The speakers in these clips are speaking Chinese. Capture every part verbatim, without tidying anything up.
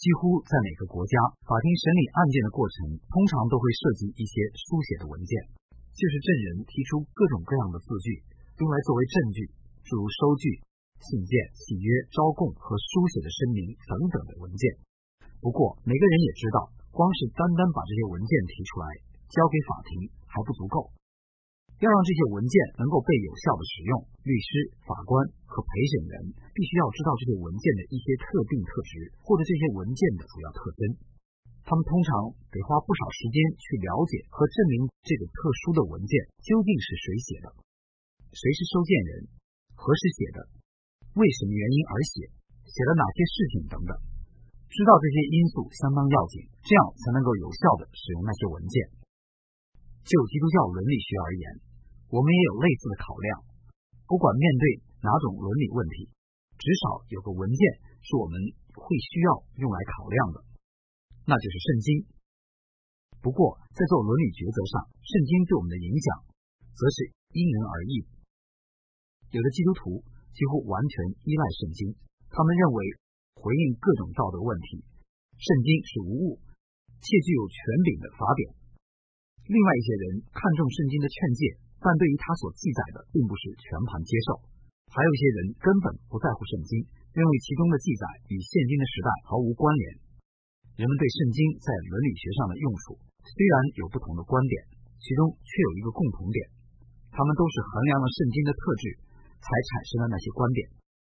几乎在每个国家，法庭审理案件的过程通常都会涉及一些书写的文件，就是证人提出各种各样的字据，用来作为证据，诸如收据、信件、契约、招供和书写的声明等等的文件。不过，每个人也知道，光是单单把这些文件提出来，交给法庭还不足够。要让这些文件能够被有效的使用，律师、法官和陪审员必须要知道这些文件的一些特定特质，或者这些文件的主要特征。他们通常得花不少时间去了解和证明这个特殊的文件究竟是谁写的，谁是收件人，何时写的，为什么原因而写，写了哪些事情等等。知道这些因素相当要紧，这样才能够有效地使用那些文件。就基督教伦理学而言，我们也有类似的考量。不管面对哪种伦理问题，至少有个文件是我们会需要用来考量的，那就是圣经。不过，在做伦理抉择上，圣经对我们的影响则是因人而异。有的基督徒几乎完全依赖圣经，他们认为回应各种道德问题，圣经是无误且具有权柄的法典。另外一些人看重圣经的劝诫，但对于他所记载的并不是全盘接受。还有一些人根本不在乎圣经，认为其中的记载与现今的时代毫无关联。人们对圣经在伦理学上的用处虽然有不同的观点，其中却有一个共同点，他们都是衡量了圣经的特质才产生了那些观点。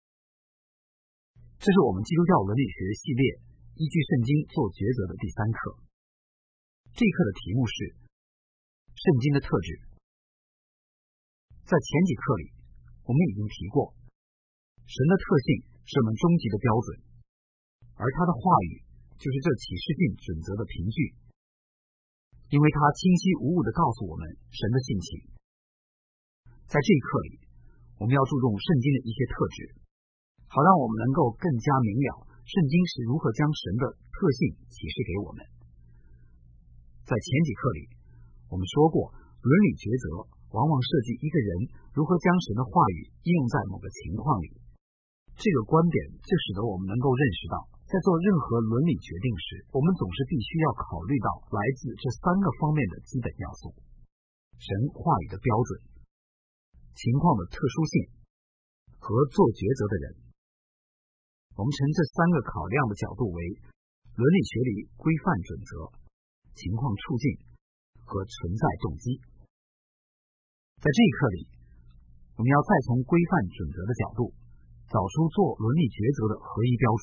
这是我们基督教伦理学系列依据圣经做抉择的第三课。这一课的题目是圣经的特质。在前几课里，我们已经提过，神的特性是我们终极的标准，而他的话语就是这启示性准则的凭据，因为他清晰无误地告诉我们神的性情。在这一课里，我们要注重圣经的一些特质，好让我们能够更加明了圣经是如何将神的特性启示给我们。在前几课里，我们说过，伦理抉择往往涉及一个人如何将神的话语应用在某个情况里。这个观点就使得我们能够认识到，在做任何伦理决定时，我们总是必须要考虑到来自这三个方面的基本要素：神话语的标准、情况的特殊性和做抉择的人。我们从这三个考量的角度为伦理学里规范准则、情况处境和存在动机。在这一课里，我们要再从规范准则的角度找出做伦理抉择的合一标准。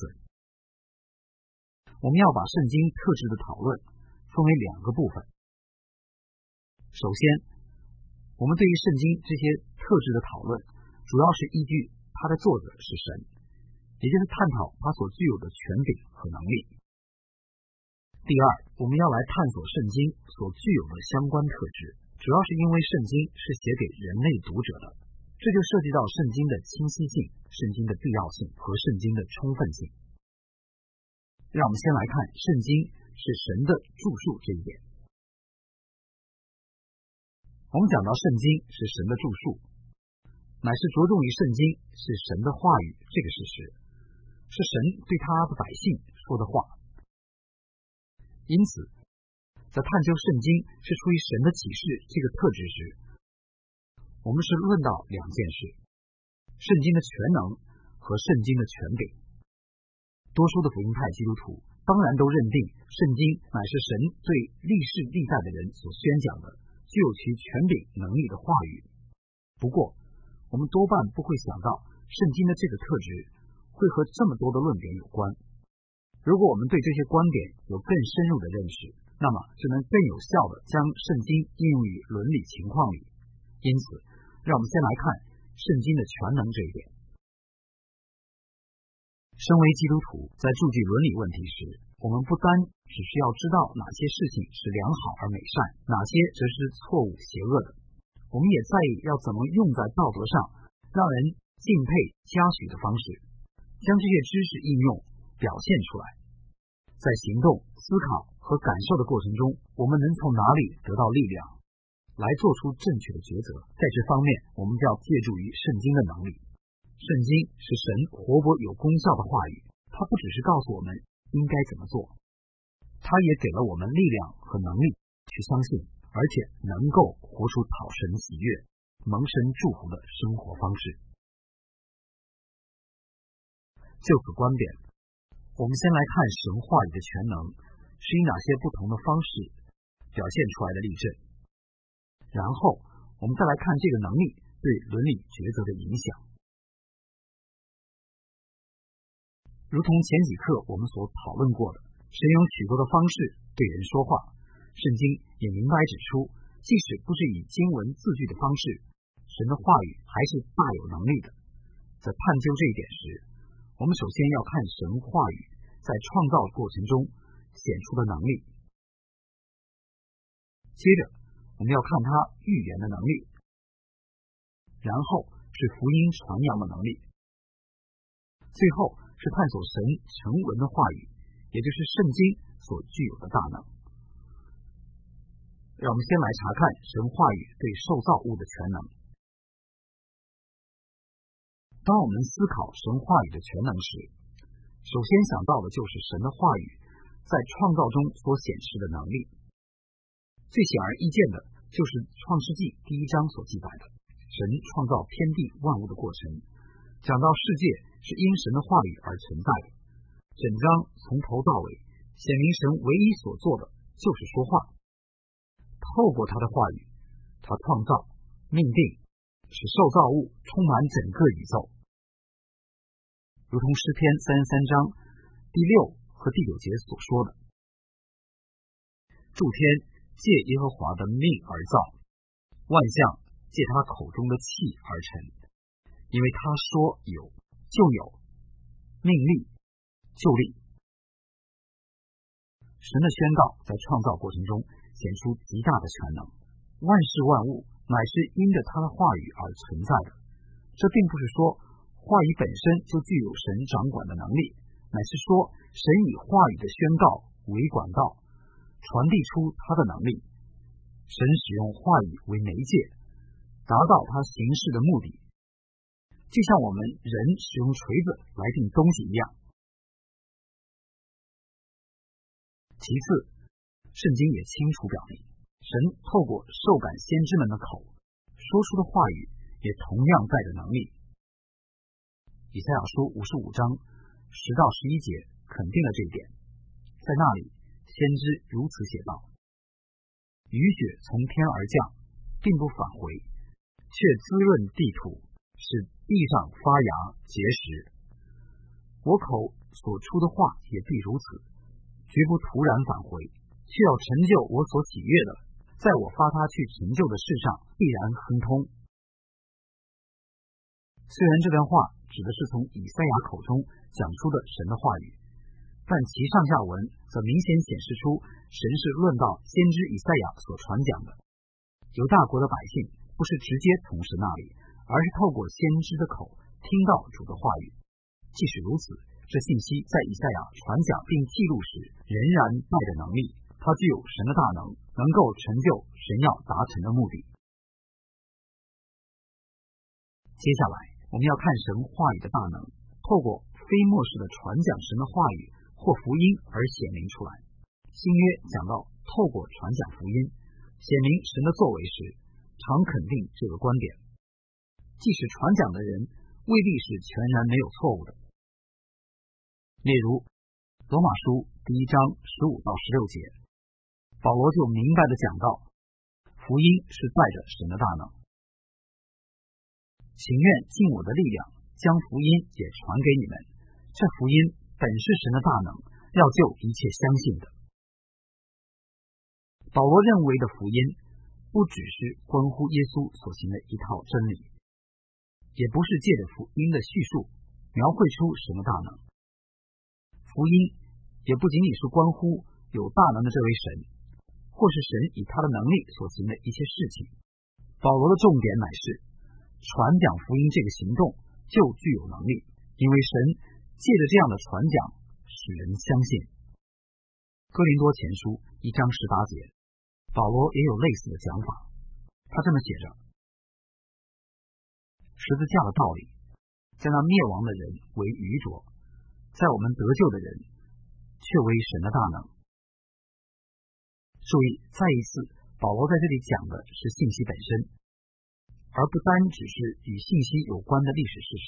我们要把圣经特质的讨论分为两个部分。首先，我们对于圣经这些特质的讨论主要是依据它的作者是神，也就是探讨它所具有的权柄和能力。第二，我们要来探索圣经所具有的相关特质，主要是因为圣经是写给人类读者的，这就涉及到圣经的清晰性、圣经的必要性和圣经的充分性。让我们先来看圣经是神的著述这一点。我们讲到圣经是神的著述，乃是着重于圣经是神的话语这个事实，是神对他的百姓说的话。因此，在探究圣经是出于神的启示这个特质时，我们是论到两件事：圣经的全能和圣经的权柄。多数的福音派基督徒当然都认定圣经乃是神对历世历代的人所宣讲的具有其权柄能力的话语。不过，我们多半不会想到圣经的这个特质会和这么多的论点有关。如果我们对这些观点有更深入的认识，那么就能更有效地将圣经应用于伦理情况里。因此，让我们先来看圣经的全能这一点。身为基督徒，在注记伦理问题时，我们不单只需要知道哪些事情是良好而美善，哪些则是错误邪恶的，我们也在意要怎么用在道德上让人敬佩嘉许的方式，将这些知识应用表现出来。在行动、思考和感受的过程中，我们能从哪里得到力量来做出正确的抉择？在这方面，我们就要借助于圣经的能力。圣经是神活泼有功效的话语，它不只是告诉我们应该怎么做。他也给了我们力量和能力去相信，而且能够活出讨神喜悦、蒙神祝福的生活方式。就此观点，我们先来看神话语的全能是以哪些不同的方式表现出来的例证，然后我们再来看这个能力对伦理抉择的影响。如同前几课我们所讨论过的，神用许多的方式对人说话，圣经也明白指出，即使不是以经文字句的方式，神的话语还是大有能力的。在探究这一点时，我们首先要看神话语在创造过程中显出的能力，接着我们要看他预言的能力，然后是福音传扬的能力，最后是探索神成文的话语，也就是圣经所具有的大能。让我们先来查看神话语对受造物的全能。当我们思考神话语的全能时，首先想到的就是神的话语在创造中所显示的能力。最显而易见的就是创世纪第一章所记载的神创造天地万物的过程，讲到世界是因神的话语而存在的。整章从头到尾显明神唯一所做的就是说话，透过他的话语，他创造、命定，使受造物充满整个宇宙。如同诗篇三十三章第六和第九节所说的，诸天借耶和华的命而造，万象借他口中的气而成，因为他说有就有，命立就立。神的宣告在创造过程中显出极大的全能，万事万物乃是因着他的话语而存在的。这并不是说话语本身就具有神掌管的能力，乃是说神以话语的宣告为管道，传递出他的能力。神使用话语为媒介，达到他行事的目的，就像我们人使用锤子来钉东西一样。其次，圣经也清楚表明，神透过受感先知们的口说出的话语也同样带着能力。以赛亚书五十五章十到十一节肯定了这一点。在那里，先知如此写道：雨雪从天而降，并不返回，却滋润地土，使地上发芽结实。我口所出的话也必如此，绝不突然返回，却要成就我所喜悦的，在我发他去成就的事上必然亨通。虽然这段话指的是从以赛亚口中讲出的神的话语，但其上下文则明显显示出神是论到先知以赛亚所传讲的。犹大国的百姓不是直接从神那里，而是透过先知的口听到主的话语。即使如此，这信息在以赛亚传讲并记录时仍然带着能力，它具有神的大能，能够成就神要达成的目的。接下来我们要看神话语的大能透过非默式的传讲神的话语或福音而显明出来。新约讲到透过传讲福音显明神的作为时，常肯定这个观点，即使传讲的人未必是全然没有错误的。例如罗马书第一章十五到十六节，保罗就明白地讲到，福音是带着神的大能，情愿尽我的力量将福音也传给你们，这福音本是神的大能，要救一切相信的。保罗认为的福音不只是关乎耶稣所行的一套真理，也不是借着福音的叙述描绘出神的大能。福音也不仅仅是关乎有大能的这位神，或是神以他的能力所行的一些事情。保罗的重点乃是传讲福音这个行动就具有能力，因为神借着这样的传讲使人相信。哥林多前书一章十八节，保罗也有类似的讲法，他这么写着：十字架的道理在那灭亡的人为愚拙，在我们得救的人却为神的大能。注意，再一次，保罗在这里讲的是信息本身，而不单只是与信息有关的历史事实。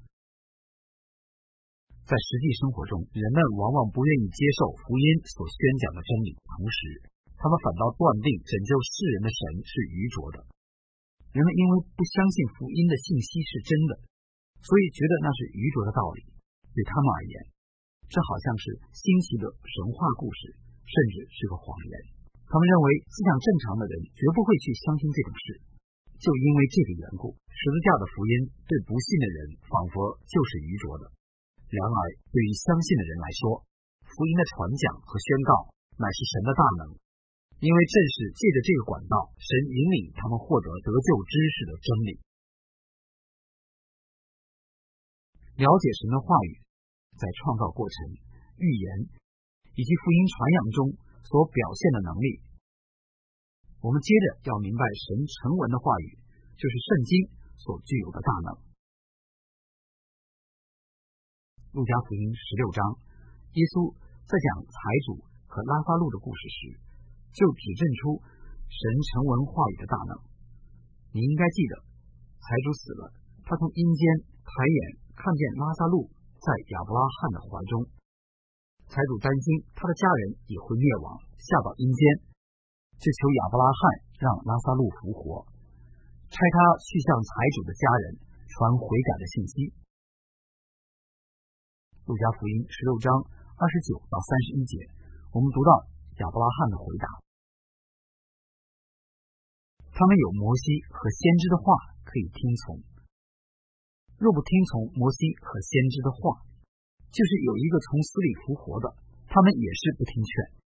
在实际生活中，人们往往不愿意接受福音所宣讲的真理，同时他们反倒断定拯救世人的神是愚拙的。人们因为不相信福音的信息是真的，所以觉得那是愚拙的道理。对他们而言，这好像是新奇的神话故事，甚至是个谎言。他们认为思想正常的人绝不会去相信这种事。就因为这个缘故，十字架的福音对不信的人仿佛就是愚拙的。然而对于相信的人来说，福音的传讲和宣告乃是神的大能，因为正是借着这个管道，神引领他们获得得救知识的真理。了解神的话语在创造过程、预言以及福音传扬中所表现的能力。我们接着要明白神成文的话语就是圣经所具有的大能。路加福音十六章，耶稣在讲财主和拉撒路的故事时，就指证出神成文话语的大能。你应该记得，财主死了，他从阴间抬眼看见拉撒路在亚伯拉罕的怀中，财主担心他的家人也会灭亡，下到阴间，就求亚伯拉罕让拉撒路复活，差他去向财主的家人传悔改的信息。路加福音十六章二十九到三十一节，我们读到亚伯拉罕的回答。他们有摩西和先知的话可以听从，若不听从摩西和先知的话，就是有一个从死里复活的，他们也是不听劝。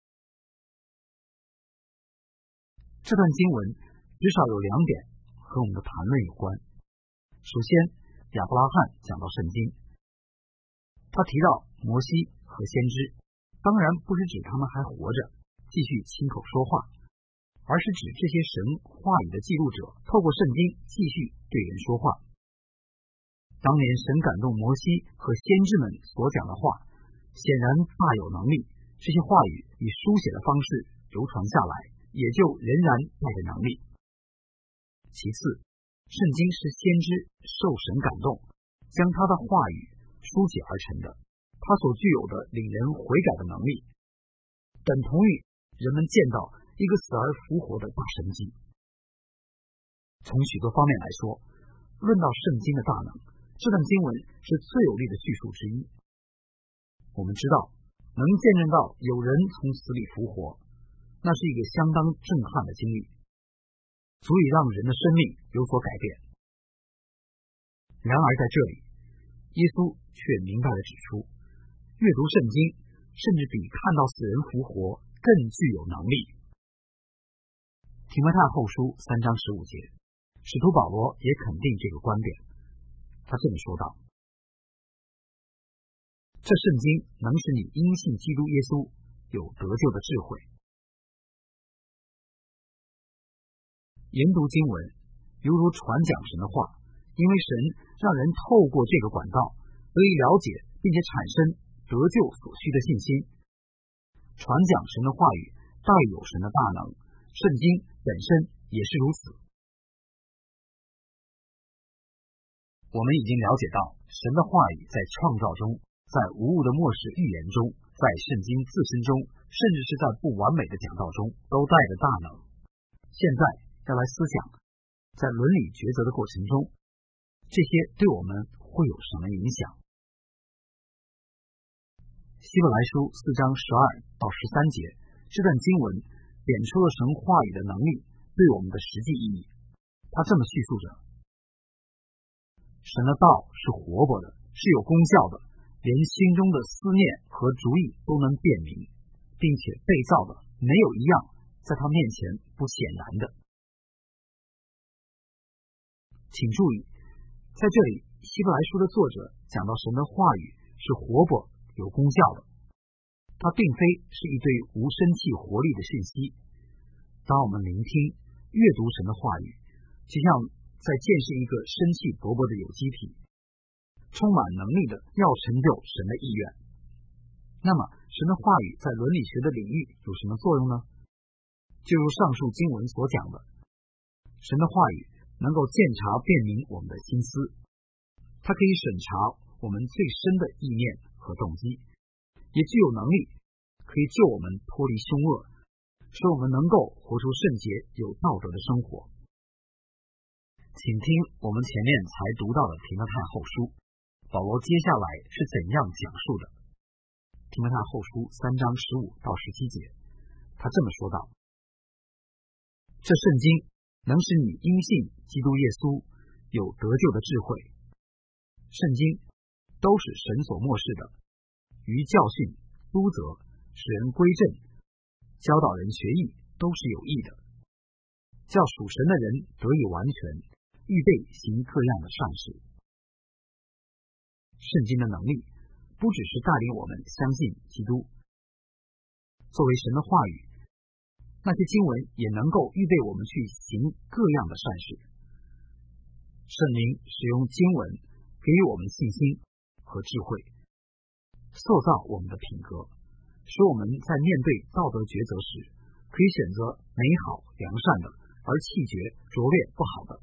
这段经文至少有两点和我们的谈论有关。首先，亚伯拉罕讲到圣经，他提到摩西和先知，当然不是指他们还活着继续亲口说话，而是指这些神话语的记录者透过圣经继续对人说话。当年神感动摩西和先知们所讲的话，显然大有能力，这些话语以书写的方式流传下来，也就仍然带着能力。其次，圣经是先知受神感动，将他的话语书写而成的，他所具有的领人悔改的能力，等同于人们见到一个死而复活的大神迹。从许多方面来说，论到圣经的大能，这段经文是最有力的叙述之一。我们知道，能见证到有人从死里复活，那是一个相当震撼的经历，足以让人的生命有所改变。然而在这里，耶稣却明白地指出，阅读圣经甚至比看到死人复活更具有能力。提摩太后书三章十五节，使徒保罗也肯定这个观点。他这么说道：这圣经能使你因信基督耶稣有得救的智慧。研读经文犹如传讲神的话，因为神让人透过这个管道得以了解并且产生得救所需的信心。传讲神的话语带有神的大能，圣经本身也是如此。我们已经了解到，神的话语在创造中，在无误的末世预言中，在圣经自身中，甚至是在不完美的讲道中，都带着大能。现在要来思想，在伦理抉择的过程中，这些对我们会有什么影响？希伯来书四章十二到十三节，这段经文点出了神话语的能力对我们的实际意义。他这么叙述着：神的道是活泼的，是有功效的，连心中的思念和主意都能辨明，并且被造的没有一样在他面前不显然的。请注意，在这里希伯来书的作者讲到神的话语是活泼有功效的，它并非是一堆无生气活力的讯息。当我们聆听阅读神的话语，就像在见识一个生气勃勃的有机体，充满能力的要成就神的意愿。 那么神的话语在伦理学的领域有什么作用呢？就如上述经文所讲的，神的话语能够鉴察辨明我们的心思，它可以审查我们最深的意念和动机，也具有能力可以救我们脱离凶恶，使我们能够活出圣洁有道德的生活。请听我们前面才读到的提摩太后书，保罗接下来是怎样讲述的。提摩太后书三章十五到十七节，他这么说道：这圣经能使你因信基督耶稣有得救的智慧。圣经都是神所默示的，于教训、督责、使人归正、教导人学艺，都是有益的，叫属神的人得以完全，预备行各样的善事。圣经的能力不只是带领我们相信基督，作为神的话语，那些经文也能够预备我们去行各样的善事。圣灵使用经文给予我们信心和智慧，塑造我们的品格，使我们在面对道德抉择时，可以选择美好良善的，而弃绝拙劣不好的。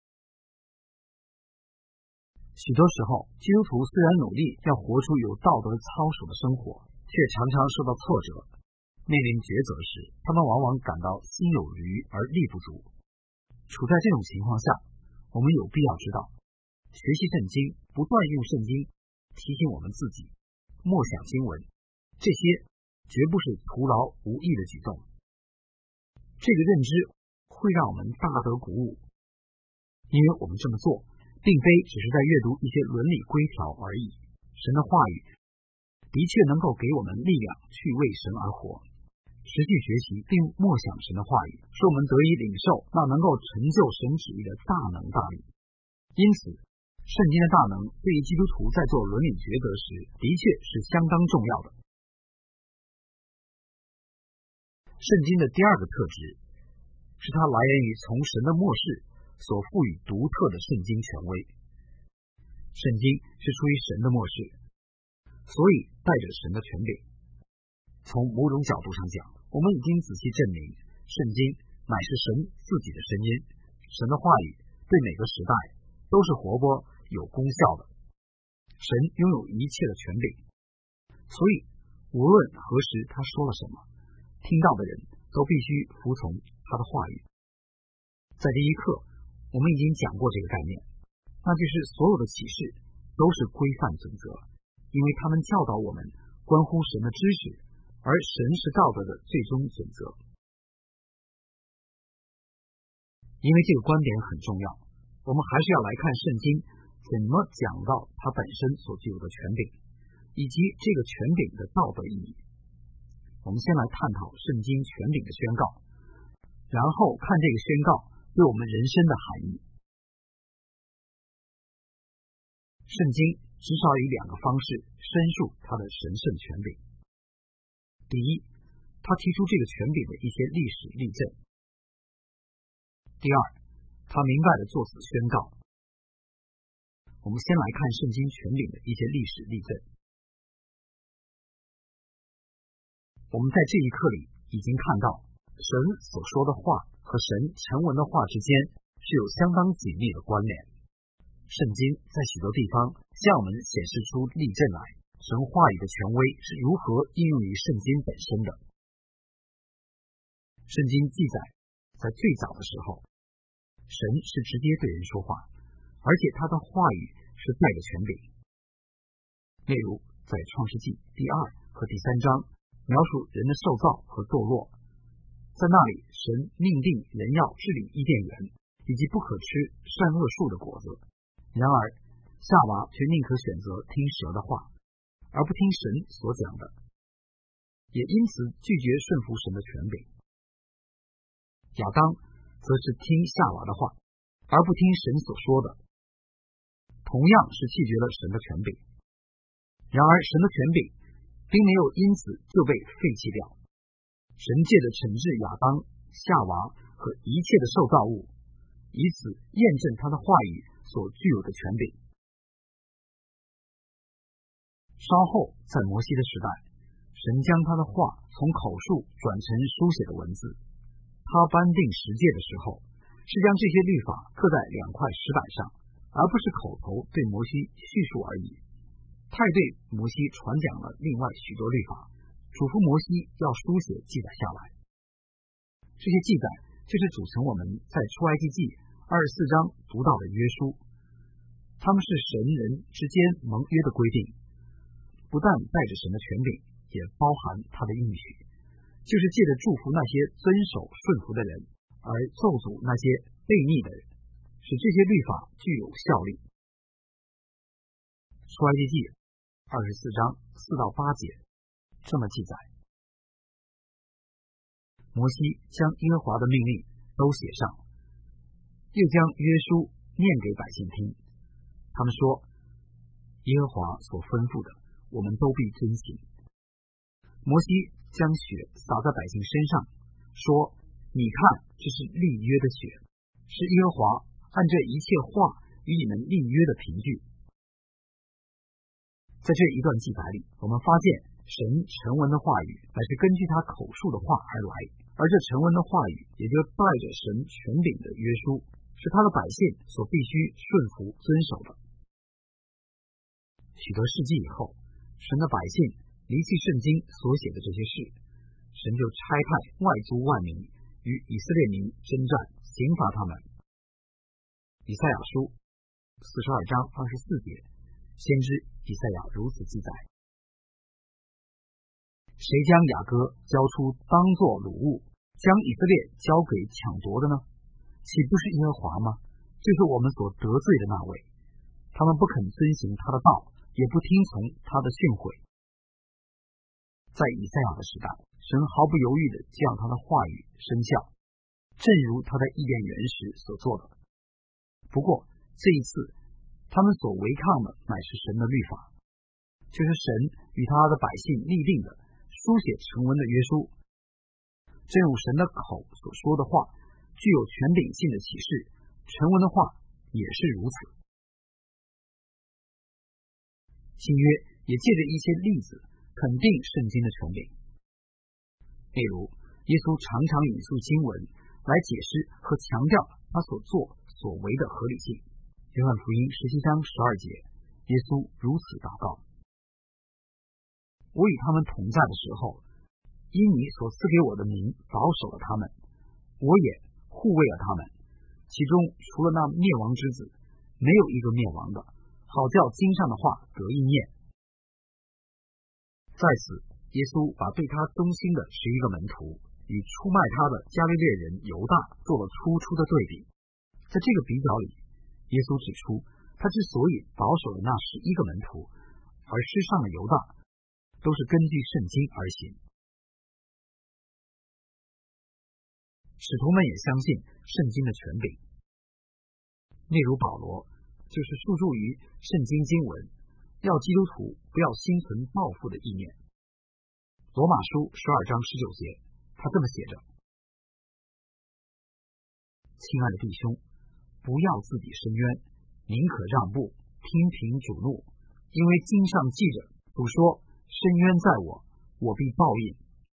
许多时候，基督徒虽然努力要活出有道德操守的生活，却常常受到挫折，面临抉择时，他们往往感到心有余而力不足。处在这种情况下，我们有必要知道，学习圣经，不断用圣经提醒我们自己，默想经文，这些绝不是徒劳无益的举动。这个认知会让我们大得鼓舞，因为我们这么做并非只是在阅读一些伦理规条而已。神的话语的确能够给我们力量去为神而活。持续学习并默想神的话语，使我们得以领受那能够成就神旨意的大能大力。因此，圣经的大能对于基督徒在做伦理抉择时，的确是相当重要的。圣经的第二个特质是它来源于从神的默示所赋予独特的圣经权威。圣经是出于神的默示，所以带着神的权柄。从某种角度上讲，我们已经仔细证明，圣经乃是神自己的声音，神的话语对每个时代都是活泼有功效的。神拥有一切的权柄，所以无论何时他说了什么，听到的人都必须服从他的话语。在第一课，我们已经讲过这个概念，那就是所有的启示都是规范准则，因为他们教导我们关乎神的知识，而神是道德的最终准则。因为这个观点很重要，我们还是要来看圣经怎么讲到它本身所具有的权柄，以及这个权柄的道德意义。我们先来探讨圣经权柄的宣告，然后看这个宣告对我们人生的含义。圣经至少以两个方式申述它的神圣权柄。第一，他提出这个权柄的一些历史例证；第二，他明白地作此宣告。我们先来看圣经权柄的一些历史例证。我们在这一课里已经看到，神所说的话和神成文的话之间是有相当紧密的关联。圣经在许多地方向我们显示出例证来，神话语的权威是如何应用于圣经本身的。圣经记载，在最早的时候，神是直接对人说话，而且他的话语是带着权柄。例如，在创世纪第二和第三章描述人的受造和堕落，在那里神命定人要治理伊甸园，以及不可吃善恶树的果子。然而夏娃却宁可选择听蛇的话，而不听神所讲的，也因此拒绝顺服神的权柄。亚当则是听夏娃的话，而不听神所说的，同样是拒绝了神的权柄。然而神的权柄并没有因此就被废弃掉，神借着惩治亚当、夏娃和一切的受造物，以此验证他的话语所具有的权柄。稍后在摩西的时代， 神将他的话从口述转成书写的文字。他颁定十诫的时候，是将这些律法刻在两块石板上，而不是口头对摩西叙述而已。他也对摩西传讲了另外许多律法，嘱咐摩西要书写记载下来。这些记载就是组成我们在出埃及记二十四章读到的约书，他们是神人之间盟约的规定，不但带着神的权柄，也包含他的应许，就是借着祝福那些遵守顺服的人，而咒诅那些悖逆的人，使这些律法具有效力。出埃及记二十四章四到八节这么记载：摩西将耶和华的命令都写上，又将约书念给百姓听。他们说，耶和华所吩咐的，我们都必遵行。摩西将血洒在百姓身上，说，你看，这是立约的血，是耶和华按这一切话与你们立约的凭据。在这一段记载里，我们发现神成文的话语乃是根据他口述的话而来，而这成文的话语也就带着神权柄的约书，是他的百姓所必须顺服遵守的。许多世纪以后，神的百姓离弃圣经所写的这些事，神就差派外族万民与以色列民征战，刑罚他们。以赛亚书四十二章二十四节，先知以赛亚如此记载：谁将雅各交出当作掳物，将以色列交给抢夺的呢？岂不是耶和华吗？就是我们所得罪的那位。他们不肯遵行他的道，也不听从他的训诲。在以赛亚的时代，神毫不犹豫地将他的话语生效，正如他在伊甸园时所做的。不过这一次，他们所违抗的乃是神的律法，就是神与他的百姓立定的书写成文的约书。正如神的口所说的话具有权柄性的启示，成文的话也是如此。新约也借着一些例子肯定圣经的权柄，例如耶稣常常引述经文来解释和强调他所做所为的合理性。约翰福音十七章十二节，耶稣如此祷告：我与他们同在的时候，因你所赐给我的名保守了他们，我也护卫了他们，其中除了那灭亡之子，没有一个灭亡的，好叫经上的话得应验。在此，耶稣把对他忠心的十一个门徒与出卖他的加利略人犹大做了突出的对比。在这个比较里，耶稣指出，他之所以保守了那十一个门徒，而失上了犹大，都是根据圣经而行。使徒们也相信圣经的权柄，例如保罗就是诉诸于圣经经文，要基督徒不要心存报复的意念。罗马书十二章十九节，他这么写着：亲爱的弟兄，不要自己伸冤，宁可让步，听凭主怒，因为经上记着，主说，伸冤在我，我必报应。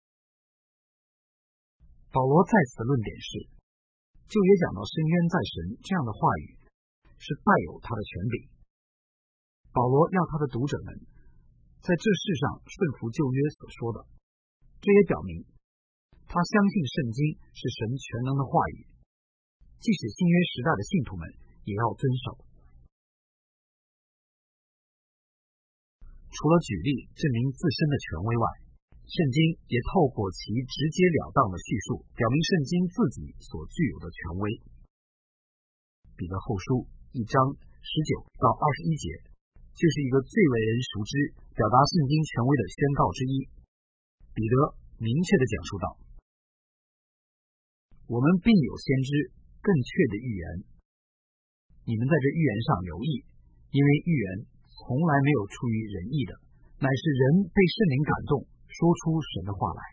保罗在此的论点是，旧约讲到伸冤在神这样的话语是带有他的权柄。保罗要他的读者们在这世上顺服旧约所说的，这也表明他相信圣经是神全能的话语，即使新约时代的信徒们也要遵守。除了举例证明自身的权威外，圣经也透过其直截了当的叙述，表明圣经自己所具有的权威。彼得后书一章十九到二十一节，就是一个最为人熟知、表达圣经权威的宣告之一。彼得明确地讲述道：我们并有先知更确的预言，你们在这预言上留意，因为预言从来没有出于人意的，乃是人被圣灵感动，说出神的话来。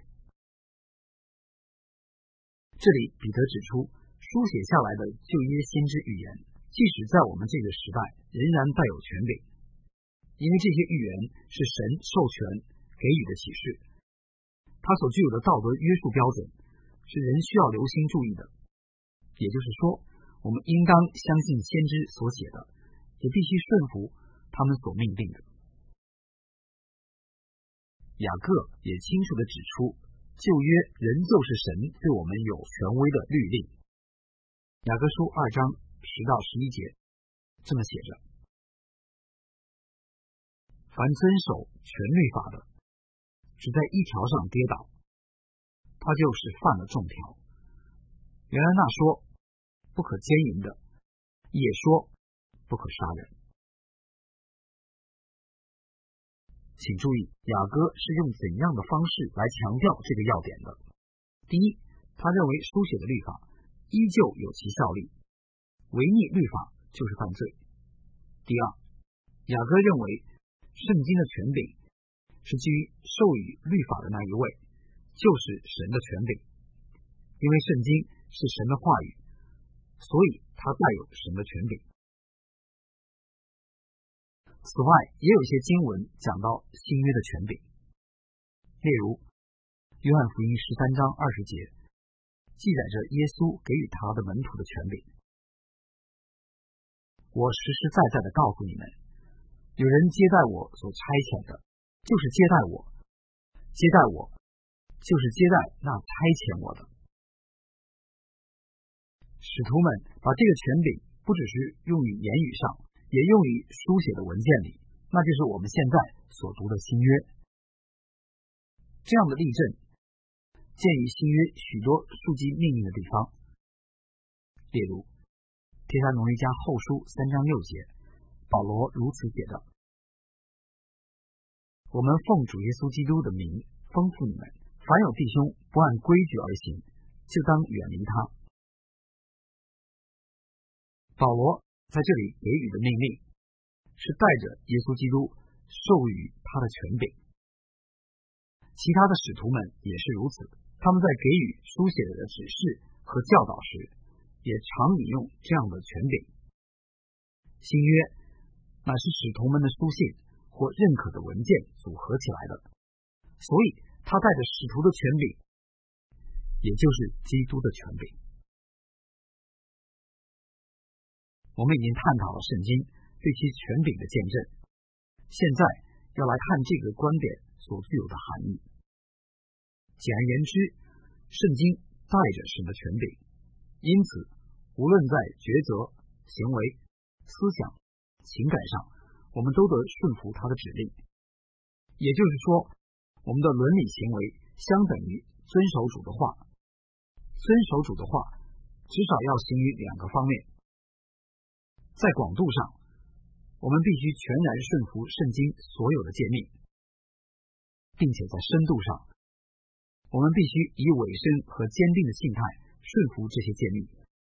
这里彼得指出，书写下来的旧约先知预言，即使在我们这个时代仍然带有权柄，因为这些预言是神授权给予的启示， 它所具有的道德约束标准是人需要留心注意的。也就是说，我们应当相信先知所写的，也必须顺服他们所命定的。雅各也清楚地指出，旧约仍旧是神对我们有权威的律令。雅各书二章十到十一节这么写着：凡遵守全律法的，只在一条上跌倒，他就是犯了众条。原来那说不可奸淫的，也说不可杀人。请注意，雅各是用怎样的方式来强调这个要点的？第一，他认为书写的律法依旧有其效力，违逆律法就是犯罪。第二，雅各认为圣经的权柄是基于授予律法的那一位，就是神的权柄。因为圣经是神的话语，所以它带有神的权柄。此外，也有一些经文讲到新约的权柄，例如约翰福音十三章二十节记载着耶稣给予他的门徒的权柄。我实实在在的告诉你们，有人接待我所差遣的，就是接待我；接待我，就是接待那差遣我的。使徒们把这个权柄不只是用于言语上，也用于书写的文件里，那就是我们现在所读的新约。这样的例证见于新约许多枢机命令的地方，例如帖撒罗尼迦后书三章六节，保罗如此写道：我们奉主耶稣基督的名吩咐你们，凡有弟兄不按规矩而行，就当远离他。保罗在这里给予的命令是带着耶稣基督授予他的权柄。其他的使徒们也是如此，他们在给予书写的指示和教导时，也常引用这样的权柄。新约乃是使徒们的书信或认可的文件组合起来的，所以他带着使徒的权柄，也就是基督的权柄。我们已经探讨了圣经对其权柄的见证，现在要来看这个观点所具有的含义。简而言之，圣经带着神的权柄，因此无论在抉择、行为、思想、情感上，我们都得顺服他的指令。也就是说，我们的伦理行为相等于遵守主的话。遵守主的话至少要行于两个方面。在广度上，我们必须全然顺服圣经所有的诫命，并且在深度上，我们必须以委身和坚定的心态顺服这些诫命。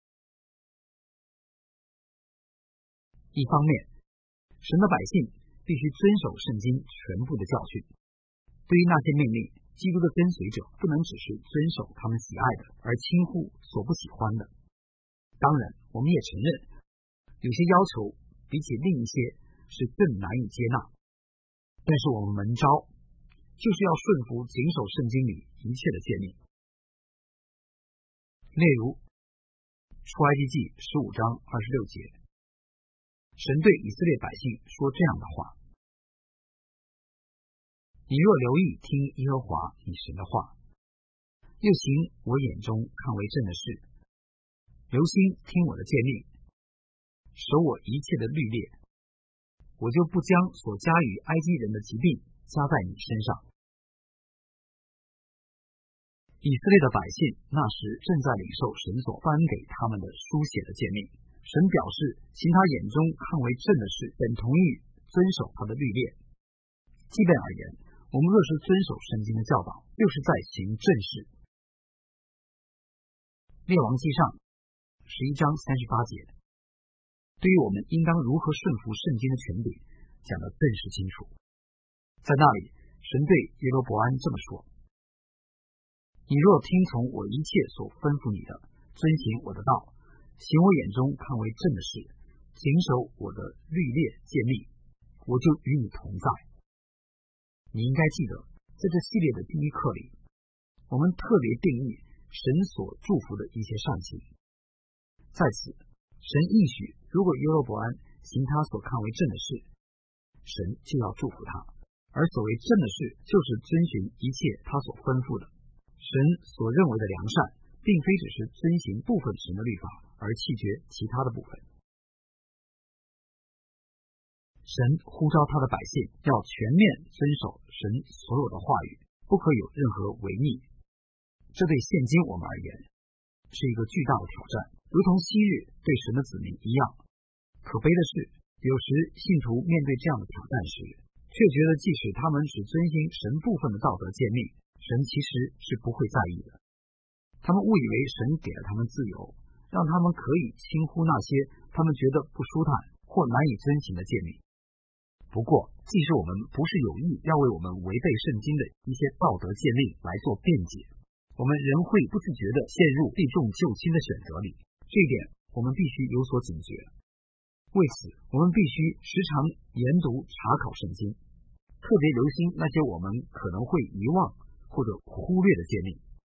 一方面，神的百姓必须遵守圣经全部的教训。对于那些命令，基督的跟随者不能只是遵守他们喜爱的，而轻忽所不喜欢的。当然，我们也承认有些要求比起另一些是更难以接纳，但是我们蒙召就是要顺服谨守圣经里一切的诫命。例如出埃及记十五章二十六节，神对以色列百姓说这样的话：你若留意听耶和华你神的话，又行我眼中看为正的事，留心听我的诫命，守我一切的律例，我就不将所加于埃及人的疾病加在你身上。以色列的百姓那时正在领受神所颁给他们的书写的诫命，神表示行他眼中看为正的事，等同于遵守他的律例。基本而言，我们若是遵守圣经的教导，就是在行正事。列王纪上十一章三十八节对于我们应当如何顺服圣经的权柄讲得更是清楚。在那里，神对耶罗伯安这么说：你若听从我一切所吩咐你的，遵行我的道，行我眼中看为正的事，谨守我的律例诫命，我就与你同在。你应该记得，在这系列的第一课里， 我们特别定义神所祝福的一些善行。在此，神应许如果耶罗伯安行他所看为正的事，神就要祝福他。而所谓正的事，就是遵循一切他所吩咐的。神所认为的良善，并非只是遵行部分神的律法，而弃绝其他的部分。神呼召他的百姓要全面遵守神所有的话语，不可有任何违逆。这对现今我们而言是一个巨大的挑战，如同昔日对神的子民一样。可悲的是，有时信徒面对这样的挑战时，却觉得即使他们只遵行神部分的道德诫命，神其实是不会在意的。他们误以为神给了他们自由，让他们可以轻忽那些他们觉得不舒坦或难以遵行的诫命。不过，即使我们不是有意要为我们违背圣经的一些道德诫命来做辩解，我们仍会不自觉地陷入避重就轻的选择里。这一点我们必须有所警觉。为此，我们必须时常研读查考圣经，特别留心那些我们可能会遗忘或者忽略的诫命。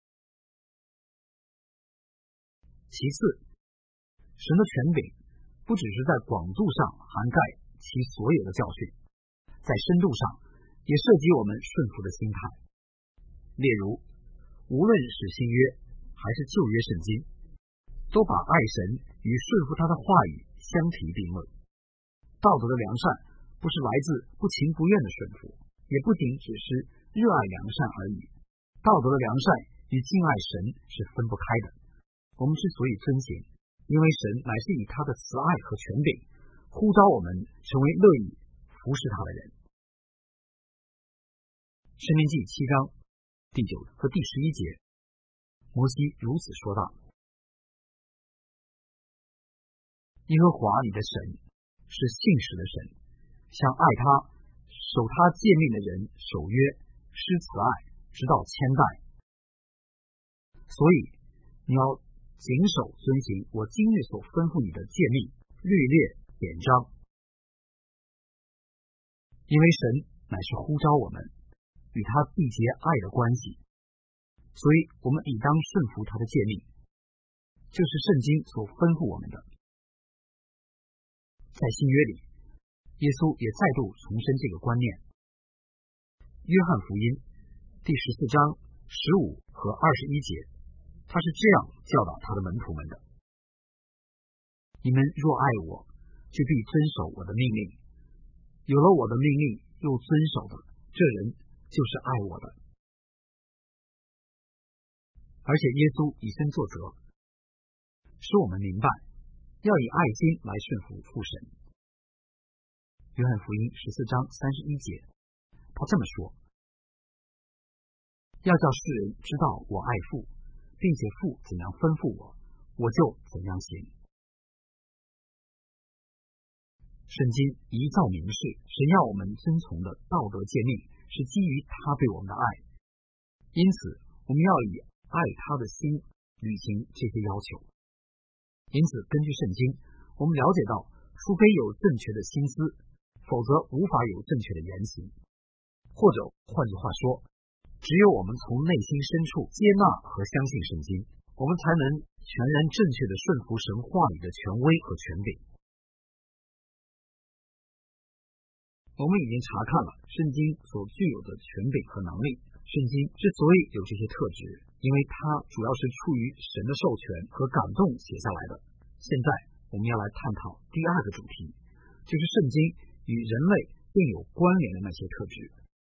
其次，神的权柄不只是在广度上涵盖其所有的教训，在深度上也涉及我们顺服的心态。例如，无论是新约还是旧约圣经，都把爱神与顺服他的话语相提并论。道德的良善不是来自不情不愿的顺服，也不仅只是热爱良善而已。道德的良善与敬爱神是分不开的。我们之所以遵行，因为神乃是以他的慈爱和权柄呼召我们成为乐意服侍他的人。申命记七章第九和第十一节，摩西如此说道：耶和华你的神是信实的神，向爱他守他诫命的人守约施慈爱，直到千代。所以你要谨守遵行我今日所吩咐你的诫命、律例、典章。因为神乃是呼召我们与他缔结爱的关系，所以我们理当顺服他的诫命，就是圣经所吩咐我们的。在新约里，耶稣也再度重申这个观念。约翰福音第十四章十五和二十一节，他是这样教导他的门徒们的：你们若爱我，就必遵守我的命令。有了我的命令又遵守的，这人就是爱我的。而且耶稣以身作则，使我们明白要以爱心来顺服父神。约翰福音十四章三十一节，他这么说：要叫世人知道我爱父，并且父怎样吩咐我，我就怎样行。圣经一照明示，神要我们遵从的道德诫命是基于他对我们的爱，因此我们要以爱他的心履行这些要求。因此根据圣经，我们了解到除非有正确的心思，否则无法有正确的言行。或者换句话说，只有我们从内心深处接纳和相信圣经，我们才能全然正确地顺服神话语的权威和权柄。我们已经查看了圣经所具有的权柄和能力。圣经之所以有这些特质，因为它主要是出于神的授权和感动写下来的。现在我们要来探讨第二个主题，就是圣经与人类更有关联的那些特质。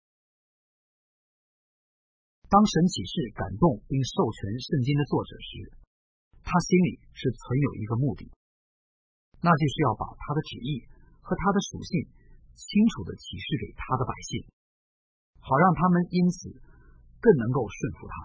当神启示感动并授权圣经的作者时，他心里是存有一个目的，那就是要把他的旨意和他的属性清楚地启示给他的百姓，好让他们因此更能够顺服他。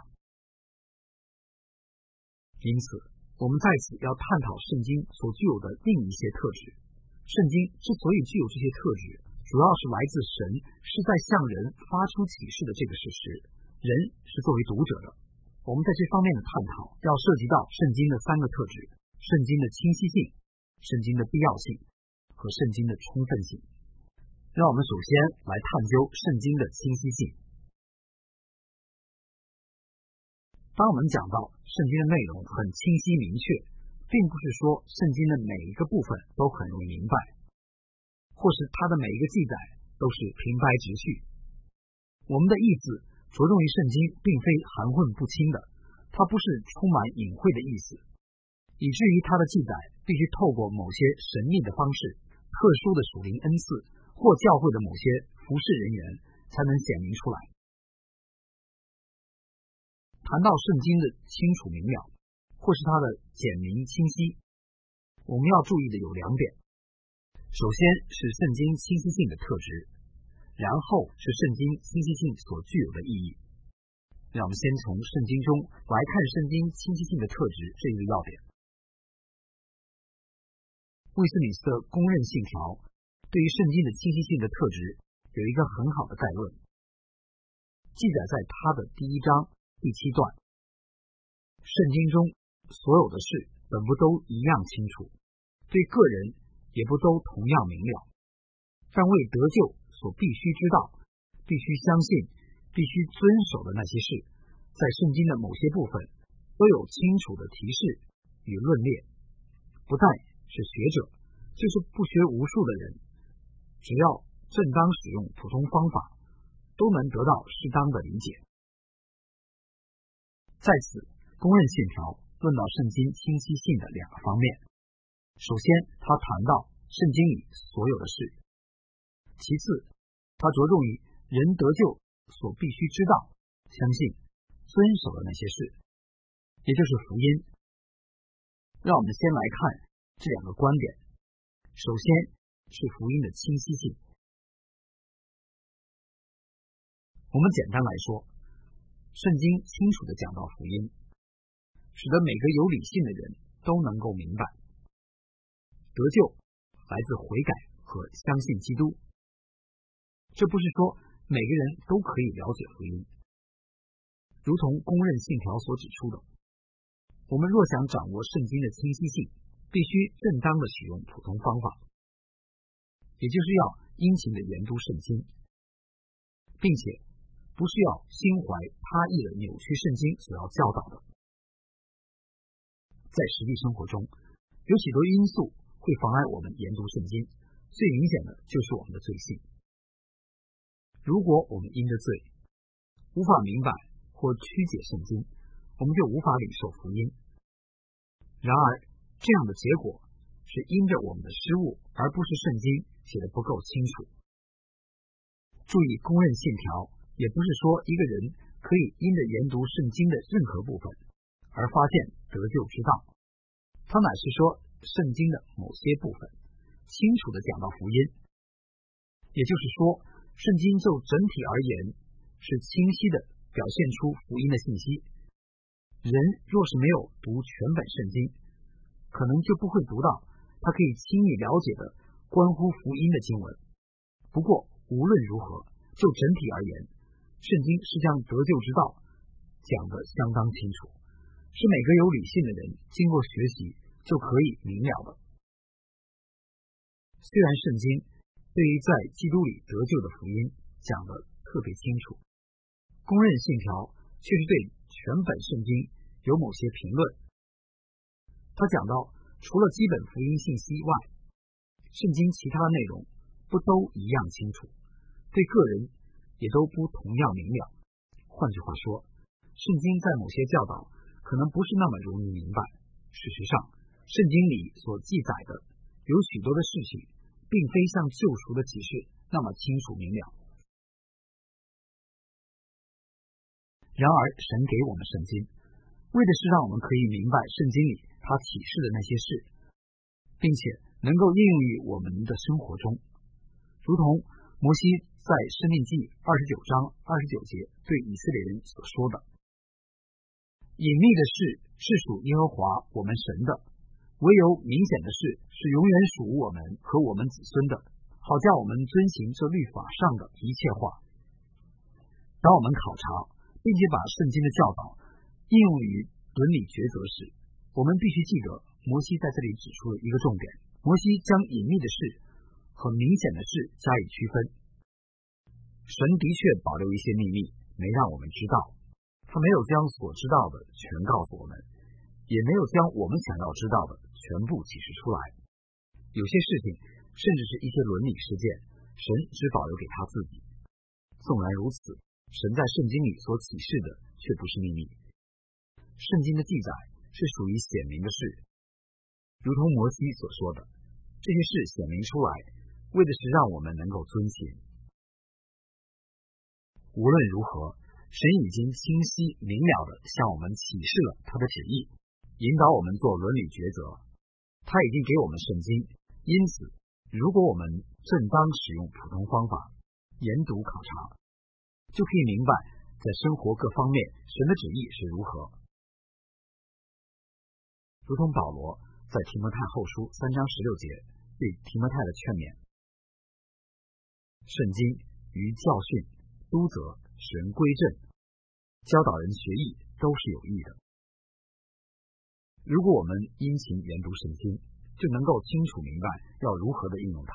因此我们在此要探讨圣经所具有的另一些特质。圣经之所以具有这些特质，主要是来自神是在向人发出启示的这个事实，人是作为读者的。我们在这方面的探讨要涉及到圣经的三个特质：圣经的清晰性、圣经的必要性和圣经的充分性。让我们首先来探究圣经的清晰性。 当我们讲到圣经的内容很清晰明确，并不是说圣经的每一个部分都很容易明白，或是它的每一个记载都是平白直叙。我们的意思着重于圣经并非含混不清的，它不是充满隐晦的意思，以至于它的记载必须透过某些神秘的方式、特殊的属灵恩赐或教会的某些服侍人员才能显明出来。谈到圣经的清楚明了，或是它的简明清晰，我们要注意的有两点。首先是圣经清晰性的特质，然后是圣经清晰性所具有的意义。让我们先从圣经中来看圣经清晰性的特质这一个要点。卫斯理斯特公认信条对于圣经的清晰性的特质有一个很好的概论，记载在他的第一章第七段。圣经中所有的事本不都一样清楚，对个人也不都同样明了，但为得救所必须知道、必须相信、必须遵守的那些事，在圣经的某些部分都有清楚的提示与论列。不但是学者，就是不学无术的人，只要正当使用普通方法，都能得到适当的理解。在此，公认信条论到圣经清晰性的两个方面。首先，他谈到圣经里所有的事；其次，他着重于人得救所必须知道、相信、遵守的那些事，也就是福音。让我们先来看这两个观点。首先是福音的清晰性。我们简单来说，圣经清楚地讲到福音，使得每个有理性的人都能够明白，得救来自悔改和相信基督。这不是说每个人都可以了解福音，如同公认信条所指出的，我们若想掌握圣经的清晰性，必须正当的使用普通方法，也就是要殷勤的研读圣经，并且不是要心怀他意的扭曲圣经所要教导的。在实际生活中，有许多因素会妨碍我们研读圣经，最明显的就是我们的罪性。如果我们因着罪无法明白或曲解圣经，我们就无法领受福音。然而这样的结果是因着我们的失误，而不是圣经写得不够清楚。注意，公认信条也不是说一个人可以因着研读圣经的任何部分而发现得救之道，它乃是说圣经的某些部分清楚地讲到福音。也就是说，圣经就整体而言是清晰地表现出福音的信息。人若是没有读全本圣经，可能就不会读到他可以轻易了解的关乎福音的经文。不过无论如何，就整体而言，圣经是将得救之道讲得相当清楚，是每个有理性的人经过学习就可以明了的。虽然圣经对于在基督里得救的福音讲得特别清楚，公认信条却是对全本圣经有某些评论。他讲到，除了基本福音信息外，圣经其他内容不都一样清楚，对个人也都不同样明了。换句话说，圣经在某些教导可能不是那么容易明白。事实上，圣经里所记载的有许多的事情并非像救赎的启示那么清楚明了。然而神给我们圣经，为的是让我们可以明白圣经里他启示的那些事，并且能够应用于我们的生活中。如同摩西在申命记二十九章二十九节对以色列人所说的，隐秘的事是属耶和华我们神的，唯有明显的事是永远属我们和我们子孙的，好叫我们遵行这律法上的一切话。当我们考察并且把圣经的教导应用于伦理抉择时，我们必须记得摩西在这里指出了一个重点。摩西将隐秘的事和明显的事加以区分。神的确保留一些秘密没让我们知道， 他没有将所知道的全告诉我们，也没有将我们想要知道的全部启示出来。有些事情，甚至是一些伦理事件，神只保留给他自己。纵然如此，神在圣经里所启示的却不是秘密。圣经的记载是属于显明的事，如同摩西所说的，这些事显明出来，为的是让我们能够遵行。无论如何，神已经清晰明了地向我们启示了他的旨意，引导我们做伦理抉择。他已经给我们圣经，因此如果我们正当使用普通方法研读考察，就可以明白在生活各方面神的旨意是如何。如同保罗在提摩太后书三章十六节对提摩太的劝勉，圣经于教训、督责、使人归正、教导人学艺都是有益的。如果我们殷勤研读圣经，就能够清楚明白要如何的应用它。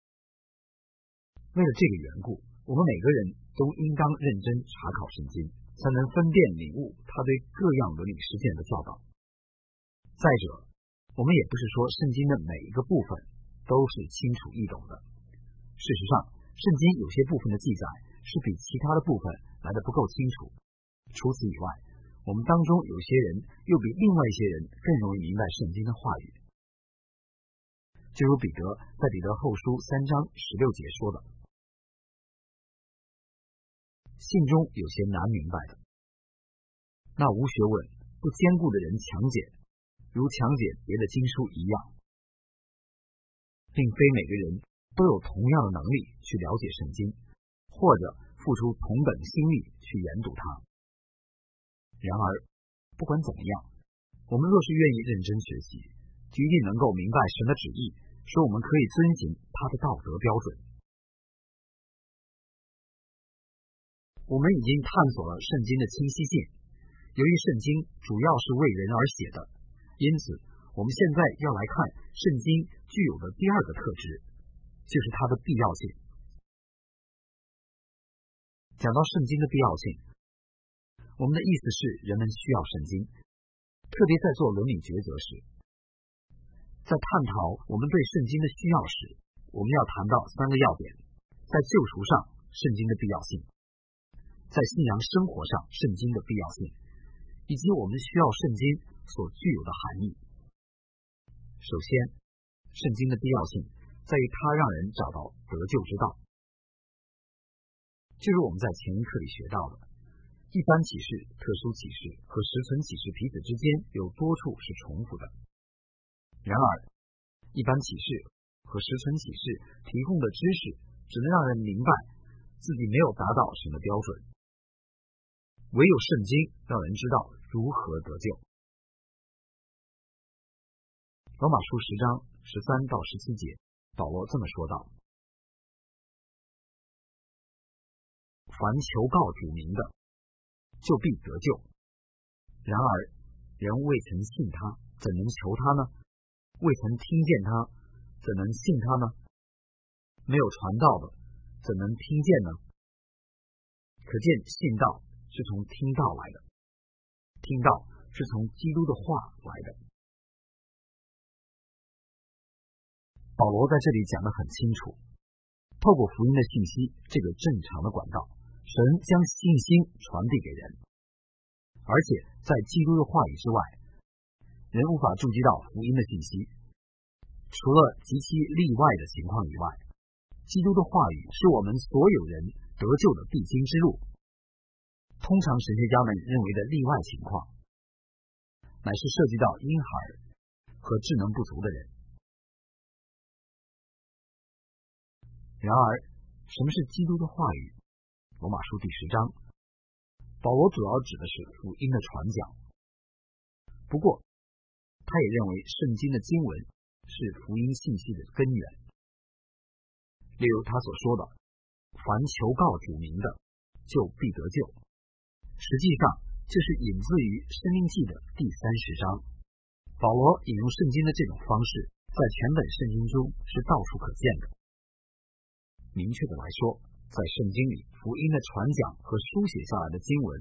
为了这个缘故，我们每个人都应当认真查考圣经，才能分辨领悟他对各样伦理事件的教导。再者，我们也不是说圣经的每一个部分都是清楚易懂的。事实上，圣经有些部分的记载是比其他的部分来得不够清楚。除此以外，我们当中有些人又比另外一些人更容易明白圣经的话语。就如彼得在彼得后书三章十六节说的，信中有些难明白的，那无学问不坚固的人强解，如强解别的经书一样。并非每个人都有同样的能力去了解圣经，或者付出同等心力去研读它。然而，不管怎么样，我们若是愿意认真学习，就一定能够明白神的旨意，说我们可以遵行他的道德标准。我们已经探索了圣经的清晰性，由于圣经主要是为人而写的，因此我们现在要来看圣经具有的第二个特质，就是它的必要性。讲到圣经的必要性，我们的意思是人们需要圣经，特别在做伦理抉择时。在探讨我们对圣经的需要时，我们要谈到三个要点：在救赎上圣经的必要性，在信仰生活上圣经的必要性，以及我们需要圣经所具有的含义。首先，圣经的必要性在于它让人找到得救之道。就如我们在前一课里学到的，一般启示、特殊启示和实存启示彼此之间有多处是重复的。然而，一般启示和实存启示提供的知识只能让人明白自己没有达到神的标准，唯有圣经让人知道如何得救。罗马书十章十三到十七节，保罗这么说道：凡求告主名的，就必得救。然而，人未曾信他，怎能求他呢？未曾听见他，怎能信他呢？没有传道的，怎能听见呢？可见信道是从听道来的，听道是从基督的话来的。保罗在这里讲得很清楚，透过福音的信息这个正常的管道，神将信心传递给人，而且在基督的话语之外，人无法触及到福音的信息。除了极其例外的情况以外，基督的话语是我们所有人得救的必经之路。通常神学家们认为的例外情况，乃是涉及到婴孩和智能不足的人。然而，什么是基督的话语？罗马书第十章，保罗主要指的是福音的传讲。不过，他也认为圣经的经文是福音信息的根源。例如他所说的，凡求告主名的，就必得救，实际上就是引自于申命记的第三十章。保罗引用圣经的这种方式，在全本圣经中是到处可见的。明确的来说，在圣经里，福音的传讲和书写下来的经文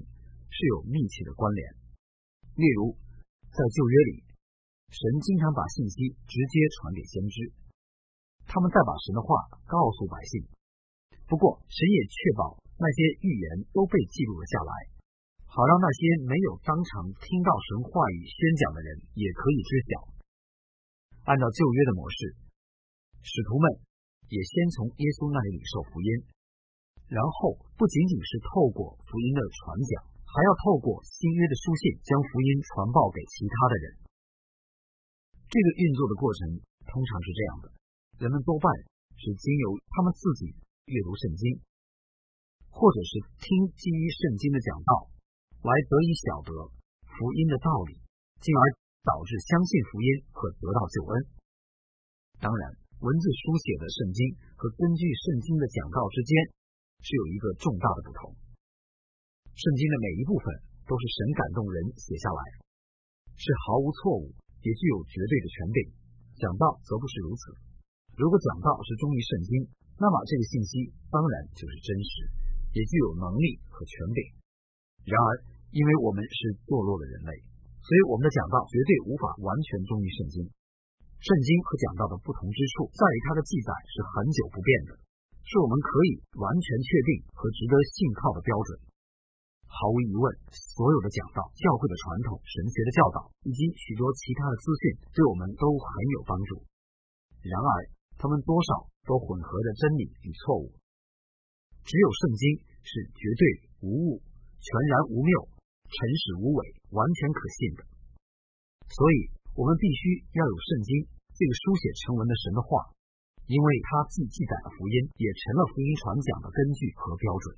是有密切的关联。例如，在旧约里，神经常把信息直接传给先知，他们再把神的话告诉百姓。不过，神也确保那些预言都被记录了下来，好让那些没有当场听到神话语宣讲的人也可以知晓。按照旧约的模式，使徒们也先从耶稣那里领受福音，然后不仅仅是透过福音的传讲，还要透过新约的书信将福音传报给其他的人。这个运作的过程通常是这样的，人们多半是经由他们自己阅读圣经，或者是听基于圣经的讲道，来得以晓得福音的道理，进而导致相信福音和得到救恩。当然，文字书写的圣经和根据圣经的讲道之间是有一个重大的不同。圣经的每一部分都是神感动人写下来，是毫无错误，也具有绝对的权柄。讲道则不是如此。如果讲道是忠于圣经，那么这个信息当然就是真实，也具有能力和权柄。然而，因为我们是堕落的人类，所以我们的讲道绝对无法完全忠于圣经。圣经和讲道的不同之处在于它的记载是很久不变的，是我们可以完全确定和值得信靠的标准。毫无疑问，所有的讲道、教会的传统、神学的教导以及许多其他的资讯对我们都很有帮助。然而，他们多少都混合着真理与错误。只有圣经是绝对无误、全然无谬、诚实无伪、完全可信的。所以，我们必须要有圣经这个书写成文的神的话，因为它既记载了福音，也成了福音传讲的根据和标准。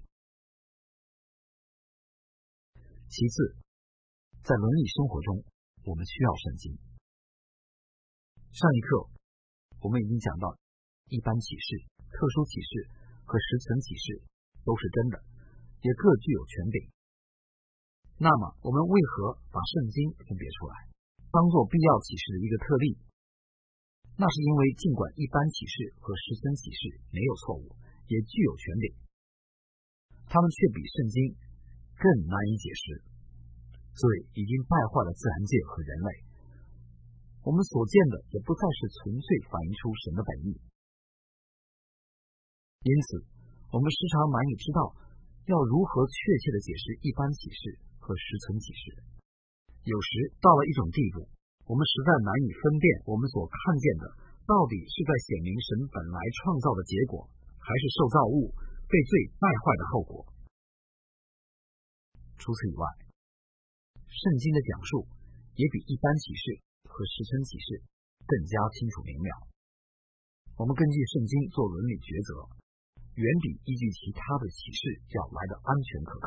其次，在伦理生活中，我们需要圣经。上一课我们已经讲到，一般启示、特殊启示和实存启示都是真的，也各具有权柄。那么，我们为何把圣经分别出来，当作必要启示的一个特例？那是因为尽管一般启示和实存启示没有错误，也具有权柄，他们却比圣经更难以解释。罪已经败坏了自然界和人类，我们所见的也不再是纯粹反映出神的本意。因此，我们时常难以知道要如何确切地解释一般启示和实存启示。有时到了一种地步，我们实在难以分辨我们所看见的到底是在显明神本来创造的结果，还是受造物被罪败坏的后果。除此以外，圣经的讲述也比一般启示和实存启示更加清楚明了。我们根据圣经做伦理抉择，远比依据其他的启示要来的安全可靠。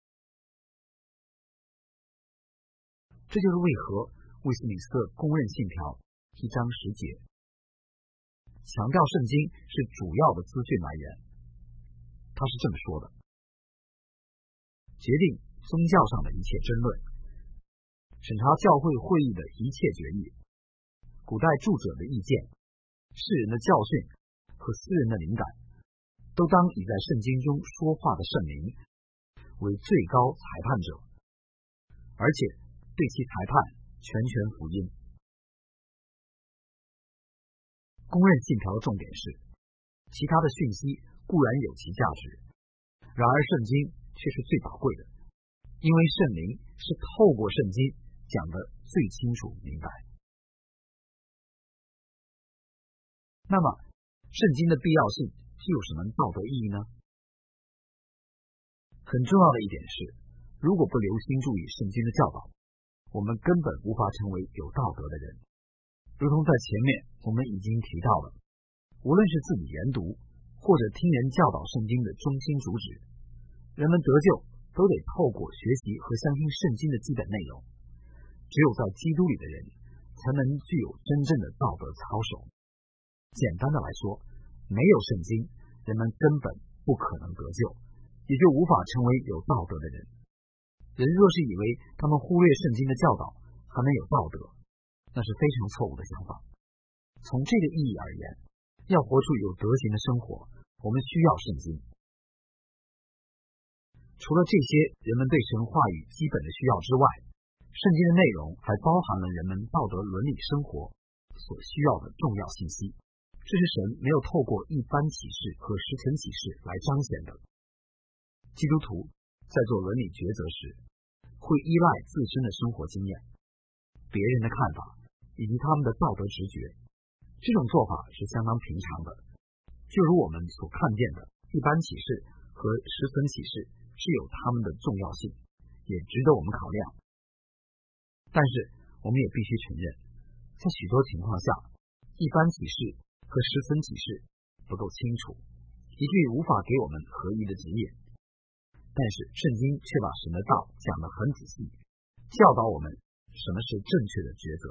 这就是为何威斯敏斯特公认信条一章十节强调圣经是主要的资讯来源。他是这么说的：决定宗教上的一切争论，审查教会会议的一切决议，古代著者的意见，世人的教训和私人的灵感，都当以在圣经中说话的圣灵为最高裁判者，而且对其裁判全权服膺。公认信条的重点是，其他的讯息固然有其价值，然而圣经却是最宝贵的，因为圣灵是透过圣经讲得最清楚明白。那么，圣经的必要性具有什么道德意义呢？很重要的一点是，如果不留心注意圣经的教导，我们根本无法成为有道德的人。如同在前面我们已经提到了，无论是自己研读或者听人教导圣经的中心主旨，人们得救都得透过学习和相信圣经的基本内容。只有在基督里的人才能具有真正的道德操守。简单的来说，没有圣经，人们根本不可能得救，也就无法成为有道德的人。人若是以为他们忽略圣经的教导还能有道德，那是非常错误的想法。从这个意义而言，要活出有德行的生活，我们需要圣经。 除了这些人们对神话语基本的需要之外，圣经的内容还包含了人们道德伦理生活所需要的重要信息，这是神没有透过一般启示和实存启示来彰显的。基督徒在做伦理抉择时，会依赖自身的生活经验、别人的看法以及他们的道德直觉，这种做法是相当平常的。就如我们所看见的，一般启示和实存启示是有他们的重要性，也值得我们考量。但是我们也必须承认，在许多情况下，一般启示和实存启示不够清楚，以至于无法给我们合一的指引。但是圣经却把神的道讲得很仔细，教导我们什么是正确的抉择。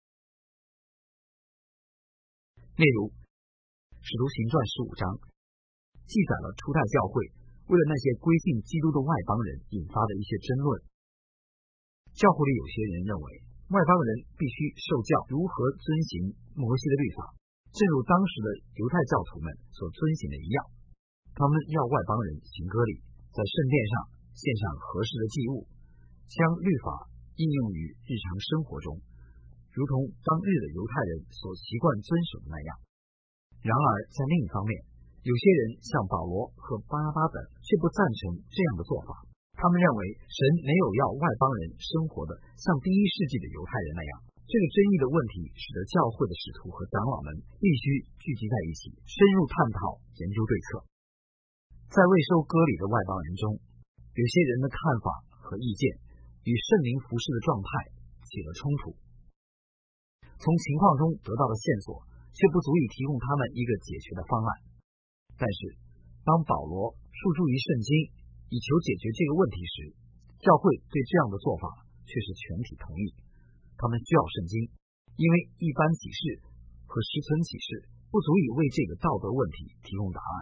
例如使徒行传十五章记载了初代教会为了那些归信基督的外邦人引发的一些争论。教会里有些人认为外邦人必须受教如何遵行摩西的律法，正如当时的犹太教徒们所遵行的一样。他们要外邦人行割礼，在圣殿上献上合适的祭物，将律法应用于日常生活中，如同当日的犹太人所习惯遵守的那样。然而在另一方面，有些人像保罗和巴拿巴等却不赞成这样的做法。他们认为神没有要外邦人生活的像第一世纪的犹太人那样。这个争议的问题使得教会的使徒和长老们必须聚集在一起，深入探讨研究对策。在未受割礼的外邦人中，有些人的看法和意见与圣灵服侍的状态起了冲突，从情况中得到的线索却不足以提供他们一个解决的方案。但是当保罗诉诸于圣经以求解决这个问题时，教会对这样的做法却是全体同意。他们需要圣经，因为一般启示和实存启示不足以为这个道德问题提供答案。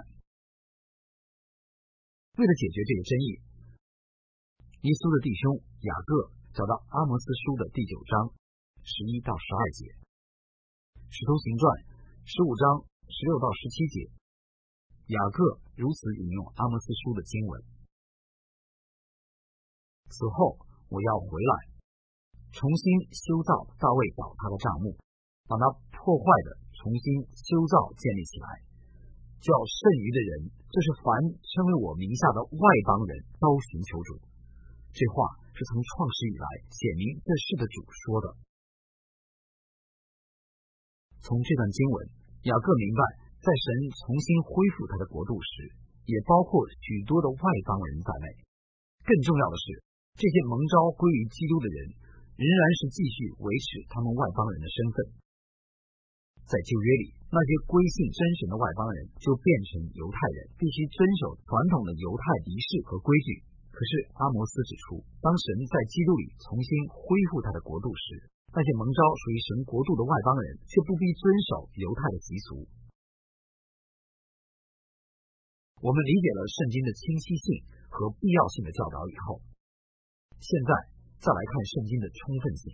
为了解决这个争议，耶稣的弟兄雅各找到阿摩斯书的第九章十一到十二节，使徒行传十五章十六到十七节，雅各如此引用阿摩斯书的经文。此后我要回来，重新修造大卫倒塌的帐幕，把那破坏的重新修造建立起来，叫剩余的人，就是凡称为我名下的外邦人，都寻求主。这话是从创始以来写明这事的主说的。从这段经文，雅各明白，在神重新恢复他的国度时，也包括许多的外邦人在内。更重要的是，这些蒙召归于基督的人仍然是继续维持他们外邦人的身份。在旧约里，那些归信真神的外邦人就变成犹太人，必须遵守传统的犹太仪式和规矩。可是阿摩斯指出，当神在基督里重新恢复他的国度时，那些蒙召属于神国度的外邦人却不必遵守犹太的习俗。我们理解了圣经的清晰性和必要性的教导以后，现在再来看圣经的充分性。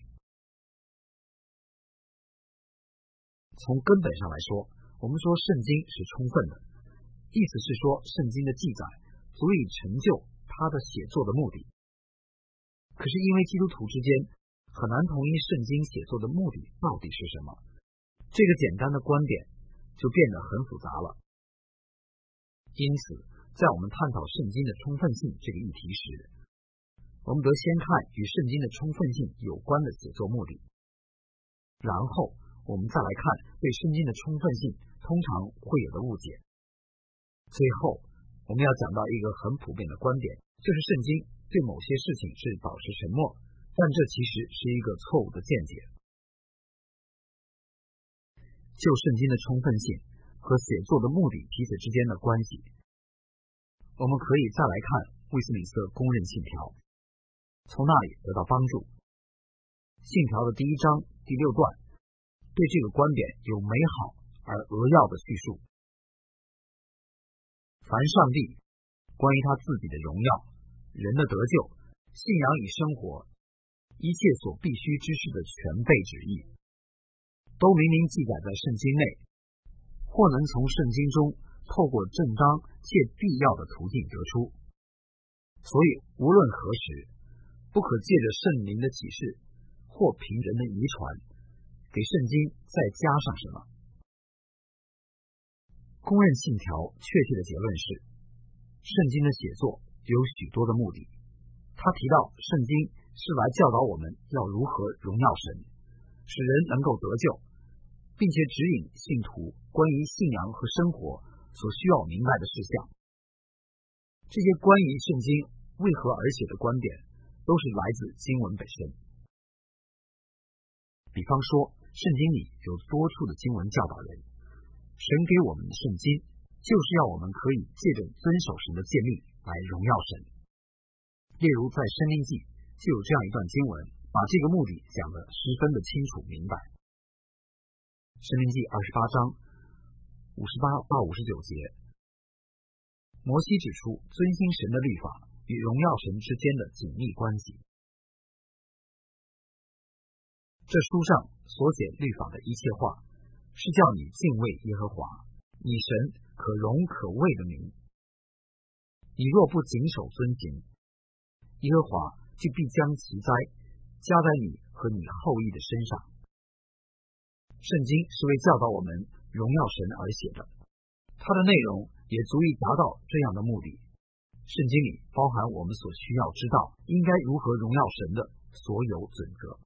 从根本上来说，我们说圣经是充分的，意思是说圣经的记载足以成就他的写作的目的。可是因为基督徒之间很难同意圣经写作的目的到底是什么，这个简单的观点就变得很复杂了。因此在我们探讨圣经的充分性这个议题时，我们得先看与圣经的充分性有关的写作目的，然后我们再来看对圣经的充分性通常会有的误解。最后我们要讲到一个很普遍的观点，就是圣经对某些事情是保持沉默，但这其实是一个错误的见解。就圣经的充分性和写作的目的彼此之间的关系，我们可以再来看卫斯理斯公认信条，从那里得到帮助。信条的第一章第六段对这个观点有美好而扼要的叙述。凡上帝关于他自己的荣耀、人的得救、信仰与生活一切所必须知识的全备旨意，都明明记载在圣经内，或能从圣经中透过正当且必要的途径得出。 所以无论何时，不可借着圣灵的启示或凭人的遗传，给圣经再加上什么。公认信条确切的结论是，圣经的写作有许多的目的。他提到圣经是来教导我们要如何荣耀神，使人能够得救，并且指引信徒关于信仰和生活所需要明白的事项。这些关于圣经为何而写的观点都是来自经文本身。比方说，圣经里有多处的经文教导人，神给我们的圣经就是要我们可以借着遵守神的诫命来荣耀神。例如在申命记就有这样一段经文，把这个目的讲得十分的清楚明白。申命记二十八章五十八到五十九节，摩西指出遵行神的律法与荣耀神之间的紧密关系。这书上所写律法的一切话，是叫你敬畏耶和华，你神可荣可畏的名。你若不谨守遵行，耶和华就必将其灾加在你和你后裔的身上。圣经是为教导我们荣耀神而写的，它的内容也足以达到这样的目的。圣经里包含我们所需要知道应该如何荣耀神的所有准则。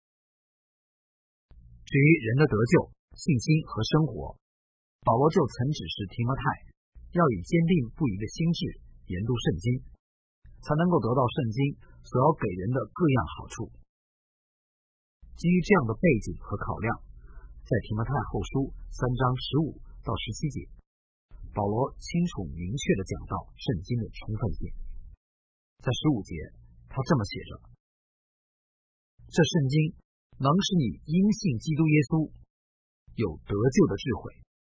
至于人的得救、信心和生活，保罗就曾指示提摩太要以坚定不移的心智研读圣经，才能够得到圣经所要给人的各样好处。基于这样的背景和考量，在提摩太后书三章十五到十七节，保罗清楚明确地讲到圣经的充分性。在十五节，他这么写着：这圣经能使你因信基督耶稣有得救的智慧。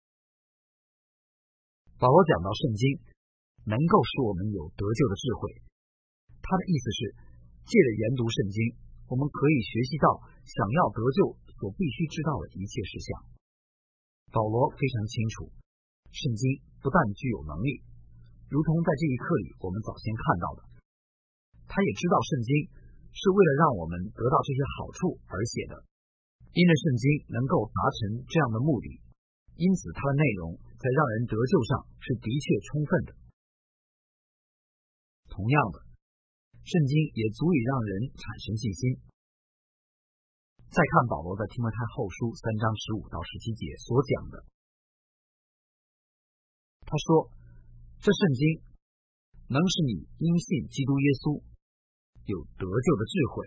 保罗讲到圣经能够使我们有得救的智慧，他的意思是，借着研读圣经，我们可以学习到想要得救所必须知道的一切事项。保罗非常清楚，圣经不但具有能力，如同在这一课里我们早先看到的，他也知道圣经是为了让我们得到这些好处而写的。因着圣经能够达成这样的目的，因此它的内容在让人得救上是的确充分的。同样的，圣经也足以让人产生信心。再看保罗在提摩太后书三章十五到十七节所讲的，他说：这圣经能使你因信基督耶稣有得救的智慧。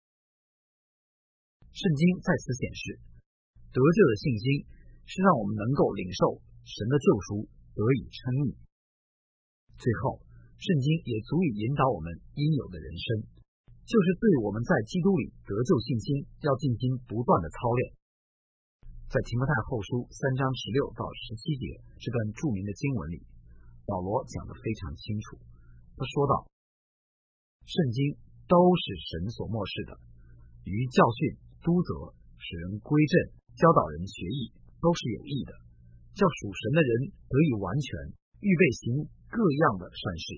圣经在此显示，得救的信心是让我们能够领受神的救赎，得以称义。最后，圣经也足以引导我们应有的人生，就是对我们在基督里得救信心要进行不断的操练。在提摩太后书三章十六到十七节这段著名的经文里，保罗讲得非常清楚。他说道：圣经都是神所默示的，于教训、督责、使人归正、教导人学义，都是有益的，叫属神的人得以完全，预备行各样的善事。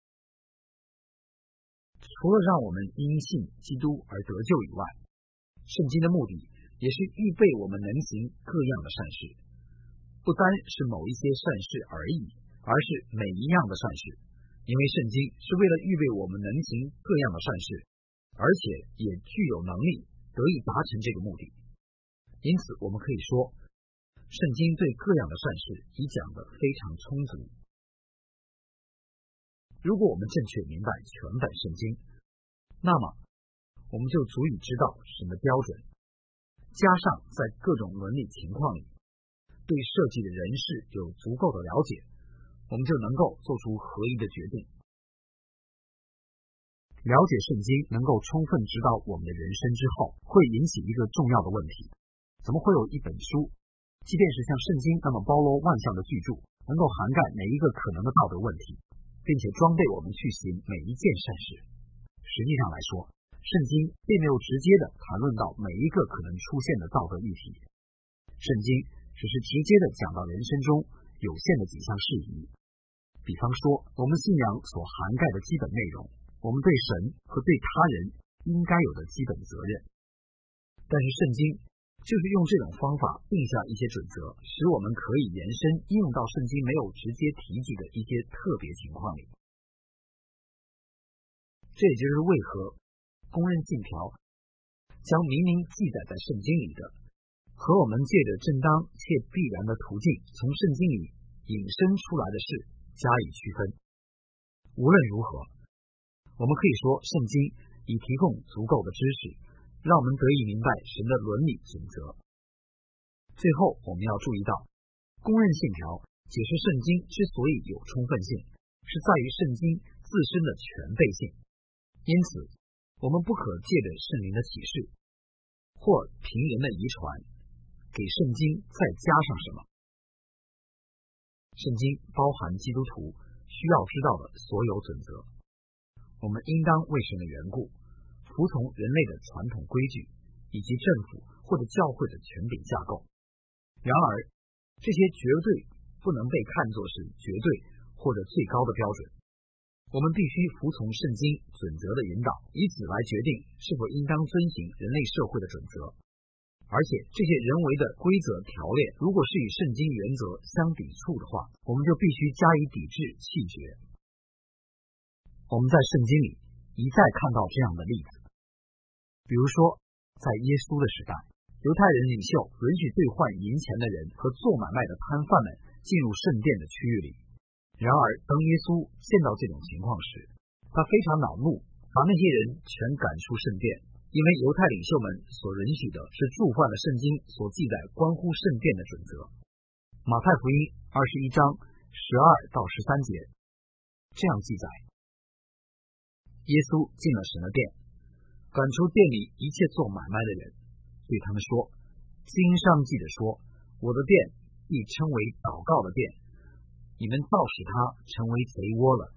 除了让我们因信基督而得救以外，圣经的目的也是预备我们能行各样的善事，不单是某一些善事而已，而是每一样的善事。因为圣经是为了预备我们能行各样的善事，而且也具有能力得以达成这个目的。因此我们可以说，圣经对各样的善事已讲得非常充足。如果我们正确明白全本圣经，那么我们就足以知道神的标准，加上在各种伦理情况里对设计的人事有足够的了解，我们就能够做出合宜的决定。了解圣经能够充分知道我们的人生之后，会引起一个重要的问题：怎么会有一本书，即便是像圣经那么包罗万象的巨著，能够涵盖每一个可能的道德问题，并且装备我们去行每一件善事？实际上来说，圣经并没有直接的谈论到每一个可能出现的道德议题，圣经只是直接的讲到人生中有限的几项事宜， 比方说，我们信仰所涵盖的基本内容，我们对神和对他人应该有的基本责任。但是圣经就是用这种方法定下一些准则，使我们可以延伸应用到圣经没有直接提及的一些特别情况里。这也就是为何公认信条将明明记载在圣经里的，和我们借着正当且必然的途径从圣经里引申出来的事加以区分。无论如何，我们可以说圣经已提供足够的知识，让我们得以明白神的伦理准则。最后我们要注意到，公认信条解释圣经之所以有充分性，是在于圣经自身的全备性。因此我们不可借着圣灵的启示或凭人的遗传给圣经再加上什么。圣经包含基督徒需要知道的所有准则，我们应当为神的缘故服从人类的传统规矩以及政府或者教会的权柄架构。然而这些绝对不能被看作是绝对或者最高的标准，我们必须服从圣经准则的引导，以此来决定是否应当遵行人类社会的准则。而且这些人为的规则条列如果是与圣经原则相抵触的话，我们就必须加以抵制弃绝。我们在圣经里一再看到这样的例子，比如说在耶稣的时代，犹太人领袖允许兑换银钱的人和做买卖的摊贩们进入圣殿的区域里。然而当耶稣见到这种情况时，他非常恼怒，把那些人全赶出圣殿，因为犹太领袖们所允许的是触犯了圣经所记载关乎圣殿的准则。马太福音二十一章十二到十三节这样记载：耶稣进了神的殿，赶出店里一切做买卖的人，对他们说，经上记着说，我的殿必称为祷告的殿，你们倒使它成为贼窝了。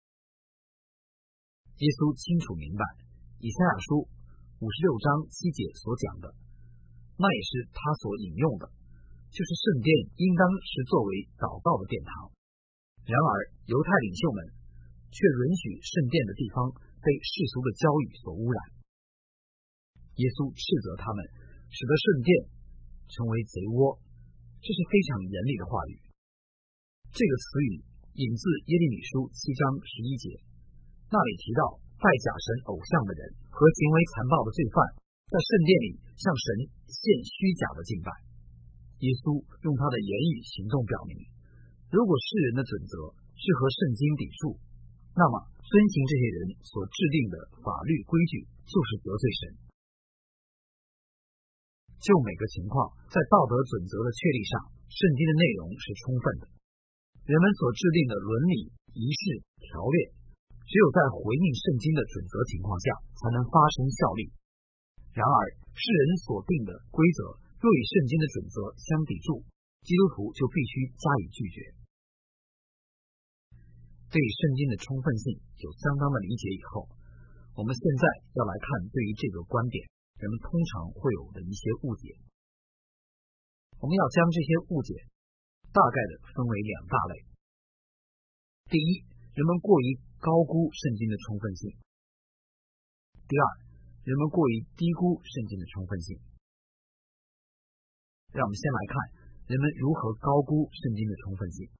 耶稣清楚明白以赛亚书五十六章七节所讲的，那也是他所引用的，就是圣殿应当是作为祷告的殿堂。然而犹太领袖们却允许圣殿的地方被世俗的交语所污染。耶稣斥责他们，使得圣殿成为贼窝，这是非常严厉的话语。这个词语引自耶利米书七章十一节，那里提到拜假神偶像的人和行为残暴的罪犯在圣殿里向神献虚假的敬拜。耶稣用他的言语行动表明，如果世人的准则是和圣经抵触，那么遵行这些人所制定的法律规矩就是得罪神。就每个情况，在道德准则的确立上，圣经的内容是充分的。人们所制定的伦理、仪式、条列，只有在回应圣经的准则情况下才能发生效力。然而世人所定的规则若与圣经的准则相抵触，基督徒就必须加以拒绝。对于圣经的充分性有相当的理解以后，我们现在要来看对于这个观点人们通常会有的一些误解。我们要将这些误解大概的分为两大类。第一，人们过于高估圣经的充分性；第二，人们过于低估圣经的充分性。让我们先来看人们如何高估圣经的充分性。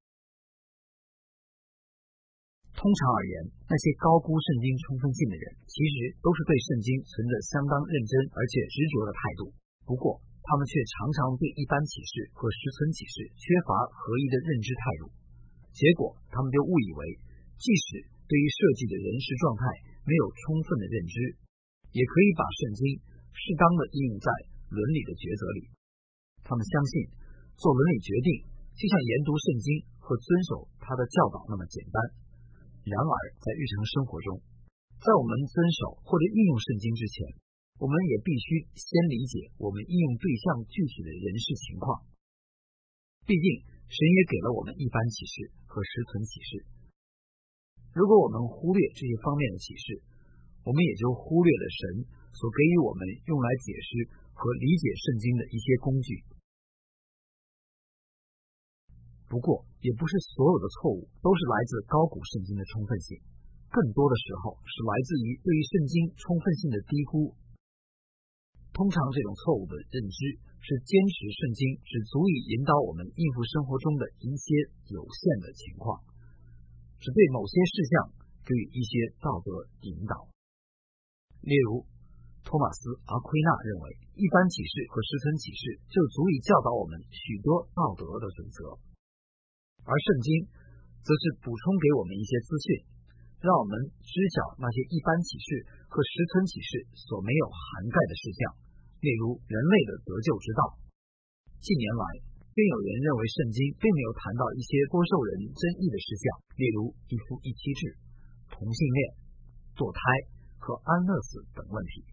通常而言，那些高估圣经充分性的人，其实都是对圣经存着相当认真而且执着的态度。不过，他们却常常对一般启示和实存启示缺乏合一的认知态度，结果他们就误以为，即使对于设计的人事状态没有充分的认知，也可以把圣经适当的应用在伦理的抉择里。他们相信做伦理决定就像研读圣经和遵守他的教导那么简单。然而在日常生活中，在我们遵守或者应用圣经之前，我们也必须先理解我们应用对象具体的人事情况。毕竟神也给了我们一般启示和实存启示，如果我们忽略这些方面的启示，我们也就忽略了神所给予我们用来解释和理解圣经的一些工具。 不过，也不是所有的错误都是来自高估圣经的充分性，更多的时候是来自于对于圣经充分性的低估。通常这种错误的认知是坚持圣经只足以引导我们应付生活中的一些有限的情况，只对某些事项给予一些道德引导。例如，托马斯·阿奎那认为一般启示和十层启示就足以教导我们许多道德的准则，而圣经则是补充给我们一些资讯，让我们知晓那些一般启示和十层启示所没有涵盖的事项，例如人类的得救之道。近年来，便有人认为圣经并没有谈到一些颇受人争议的事项，例如一夫一妻制、同性恋、堕胎和安乐死等问题。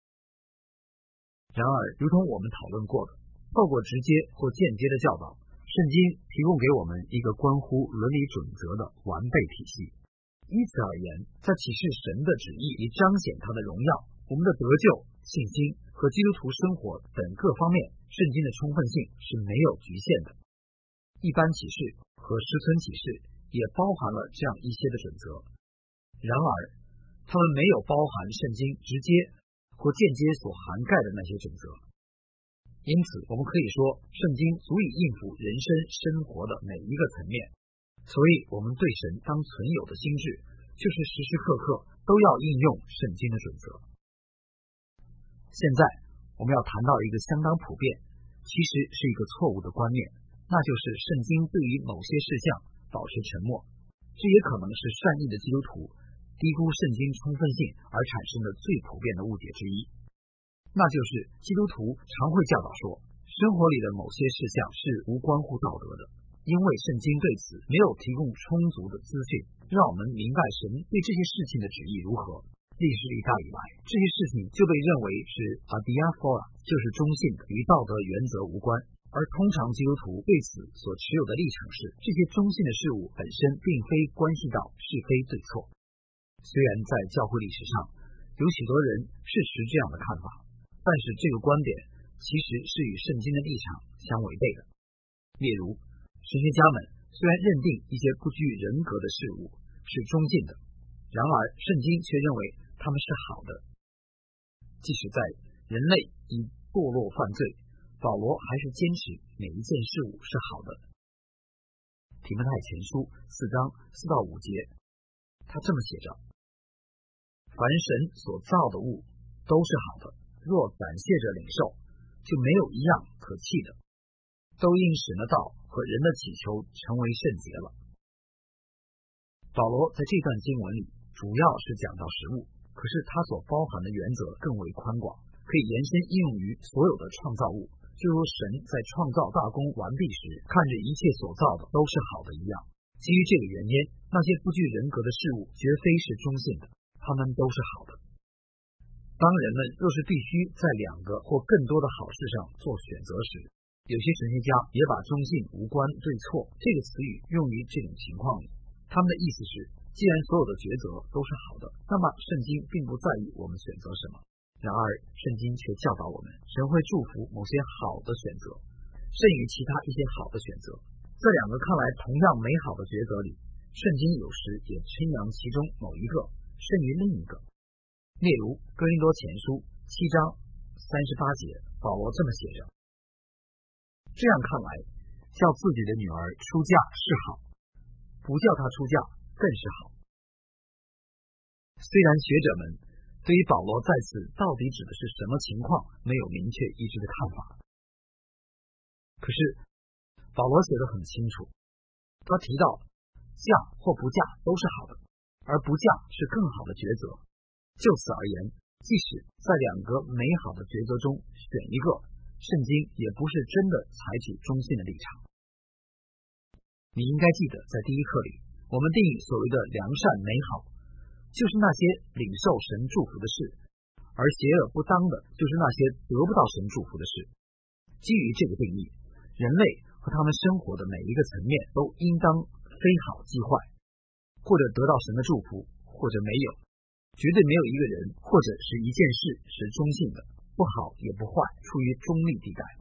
然而，如同我们讨论过的，透过直接或间接的教导，圣经提供给我们一个关乎伦理准则的完备体系。依此而言，在启示神的旨意以彰显他的荣耀，我们的得救、信心和基督徒生活等各方面，圣经的充分性是没有局限的。一般启示和十层启示也包含了这样一些的准则，然而它们没有包含圣经直接或间接所涵盖的那些准则。因此，我们可以说，圣经足以应付人生生活的每一个层面。所以，我们对神当存有的心智，就是时时刻刻都要应用圣经的准则。现在，我们要谈到一个相当普遍，其实是一个错误的观念，那就是圣经对于某些事项保持沉默。这也可能是善意的基督徒低估圣经充分性而产生的最普遍的误解之一，那就是基督徒常会教导说，生活里的某些事项是无关乎道德的，因为圣经对此没有提供充足的资讯，让我们明白神对这些事情的旨意如何。历史历代以来，这些事情就被认为是 adiaphora， 就是中性的，与道德原则无关。而通常基督徒对此所持有的立场是，这些中性的事物本身并非关系到是非对错。虽然在教会历史上有许多人是持这样的看法，但是这个观点其实是与圣经的立场相违背的。例如，神学家们虽然认定一些不具人格的事物是中性的，然而圣经却认为它们是好的。即使在人类已堕落犯罪，保罗还是坚持每一件事物是好的。提摩太前书四章四到五节，他这么写着：凡神所造的物都是好的，若感谢着领受，就没有一样可弃的，都因神的道和人的祈求成为圣洁了。保罗在这段经文里主要是讲到食物，可是他所包含的原则更为宽广，可以延伸应用于所有的创造物，就如神在创造大功完毕时，看着一切所造的都是好的一样。基于这个原因，那些不具人格的事物绝非是中性的，它们都是好的。当人们若是必须在两个或更多的好事上做选择时，有些神学家也把中性无关对错这个词语用于这种情况里。他们的意思是，既然所有的抉择都是好的，那么圣经并不在意我们选择什么。然而圣经却教导我们，神会祝福某些好的选择，胜于其他一些好的选择。在两个看来同样美好的抉择里，圣经有时也称扬其中某一个胜于另一个。例如哥林多前书七章三十八节，保罗这么写着：这样看来，叫自己的女儿出嫁是好，不叫她出嫁更是好。虽然学者们对于保罗在此到底指的是什么情况没有明确一致的看法，可是保罗写得很清楚，他提到嫁或不嫁都是好的，而不嫁是更好的抉择。就此而言，即使在两个美好的抉择中选一个，圣经也不是真的采取中性的立场。你应该记得，在第一课里，我们定义所谓的良善美好，就是那些领受神祝福的事，而邪恶不当的就是那些得不到神祝福的事。基于这个定义，人类和他们生活的每一个层面都应当非好即坏，或者得到神的祝福，或者没有。绝对没有一个人或者是一件事是中性的，不好也不坏，处于中立地带。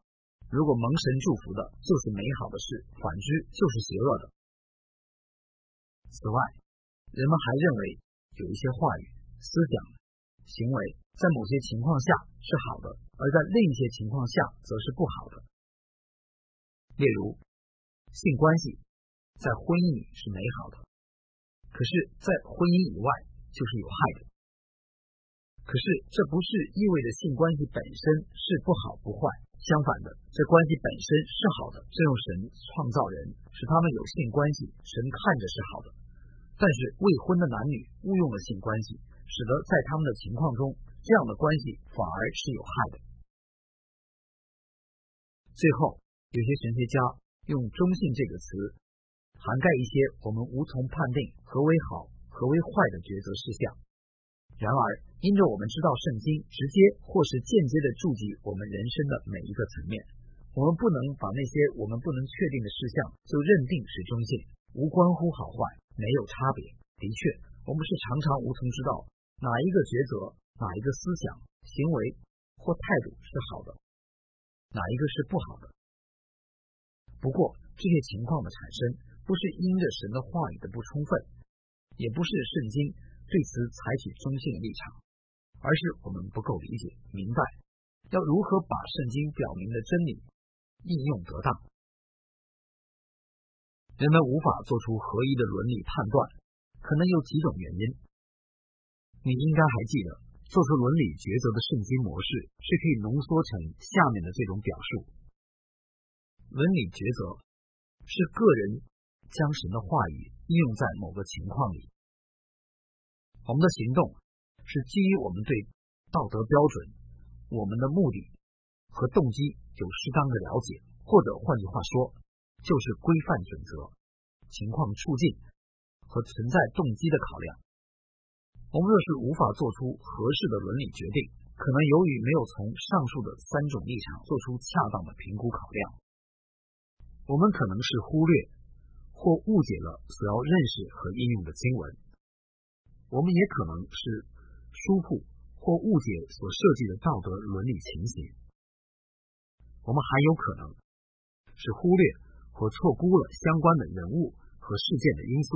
如果蒙神祝福的就是美好的事，反之就是邪恶的。此外，人们还认为有一些话语、思想、行为在某些情况下是好的，而在另一些情况下则是不好的。例如，性关系在婚姻里是美好的，可是在婚姻以外就是有害的。可是这不是意味着性关系本身是不好不坏，相反的，这关系本身是好的，正如神创造人，使他们有性关系，神看着是好的。但是未婚的男女误用了性关系，使得在他们的情况中，这样的关系反而是有害的。最后，有些神学家用中性这个词涵盖一些我们无从判定何为好何为坏的抉择事项。然而，因着我们知道圣经直接或是间接的注记我们人生的每一个层面，我们不能把那些我们不能确定的事项就认定是中性，无关乎好坏，没有差别。的确，我们是常常无从知道哪一个抉择、哪一个思想、行为或态度是好的，哪一个是不好的。不过，这些情况的产生不是因着神的话语的不充分，也不是圣经对此采取中性的立场，而是我们不够理解明白要如何把圣经表明的真理应用得当。人们无法做出合一的伦理判断，可能有几种原因。你应该还记得，做出伦理抉择的圣经模式是可以浓缩成下面的这种表述。伦理抉择是个人将神的话语应用在某个情况里。我们的行动是基于我们对道德标准、我们的目的和动机有适当的了解，或者换句话说，就是规范准则、情况处境和存在动机的考量。我们若是无法做出合适的伦理决定，可能由于没有从上述的三种立场做出恰当的评估考量，我们可能是忽略或误解了所要认识和应用的经文。我们也可能是疏忽或误解所设计的道德伦理情形。我们还有可能是忽略或错估了相关的人物和事件的因素。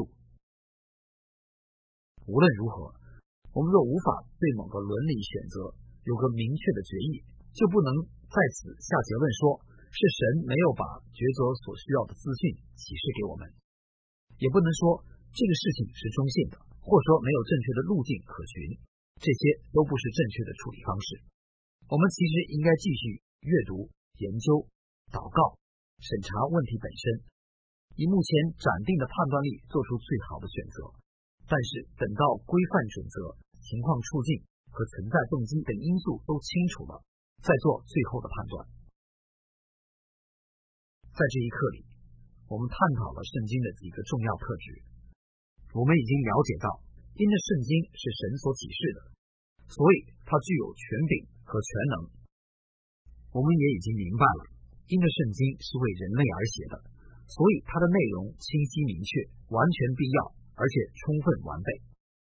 无论如何，我们若无法对某个伦理选择有个明确的决议，就不能在此下结论说是神没有把抉择所需要的资讯启示给我们，也不能说这个事情是中性的，或说没有正确的路径可循，这些都不是正确的处理方式。我们其实应该继续阅读、研究、祷告、审查问题本身，以目前暂定的判断力做出最好的选择。但是等到规范准则、情况处境和存在动机等因素都清楚了，再做最后的判断。在这一课里，我们探讨了圣经的几个重要特质。我们已经了解到，因着圣经是神所启示的，所以它具有权柄和全能。我们也已经明白了，因着圣经是为人类而写的，所以它的内容清晰明确，完全必要，而且充分完备。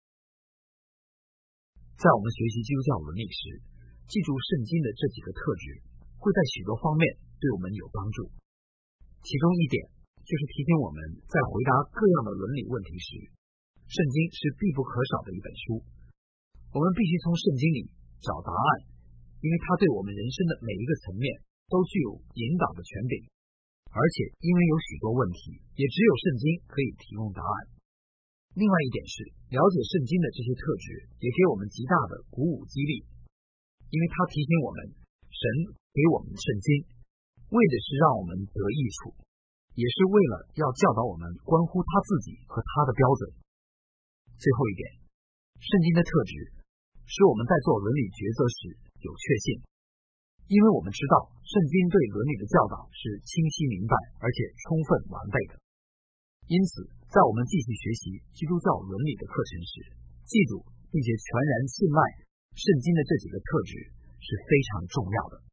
在我们学习基督教伦理时，记住圣经的这几个特质，会在许多方面对我们有帮助。其中一点就是提醒我们在回答各样的伦理问题时，圣经是必不可少的一本书。我们必须从圣经里找答案，因为它对我们人生的每一个层面都具有引导的权柄，而且因为有许多问题，也只有圣经可以提供答案。另外一点是，了解圣经的这些特质也给我们极大的鼓舞激励，因为它提醒我们，神给我们圣经为的是让我们得益处，也是为了要教导我们关乎他自己和他的标准。最后一点，圣经的特质使我们在做伦理抉择时有确信，因为我们知道圣经对伦理的教导是清晰明白而且充分完备的。因此，在我们继续学习基督教伦理的课程时，记住并且全然信赖圣经的这几个特质是非常重要的。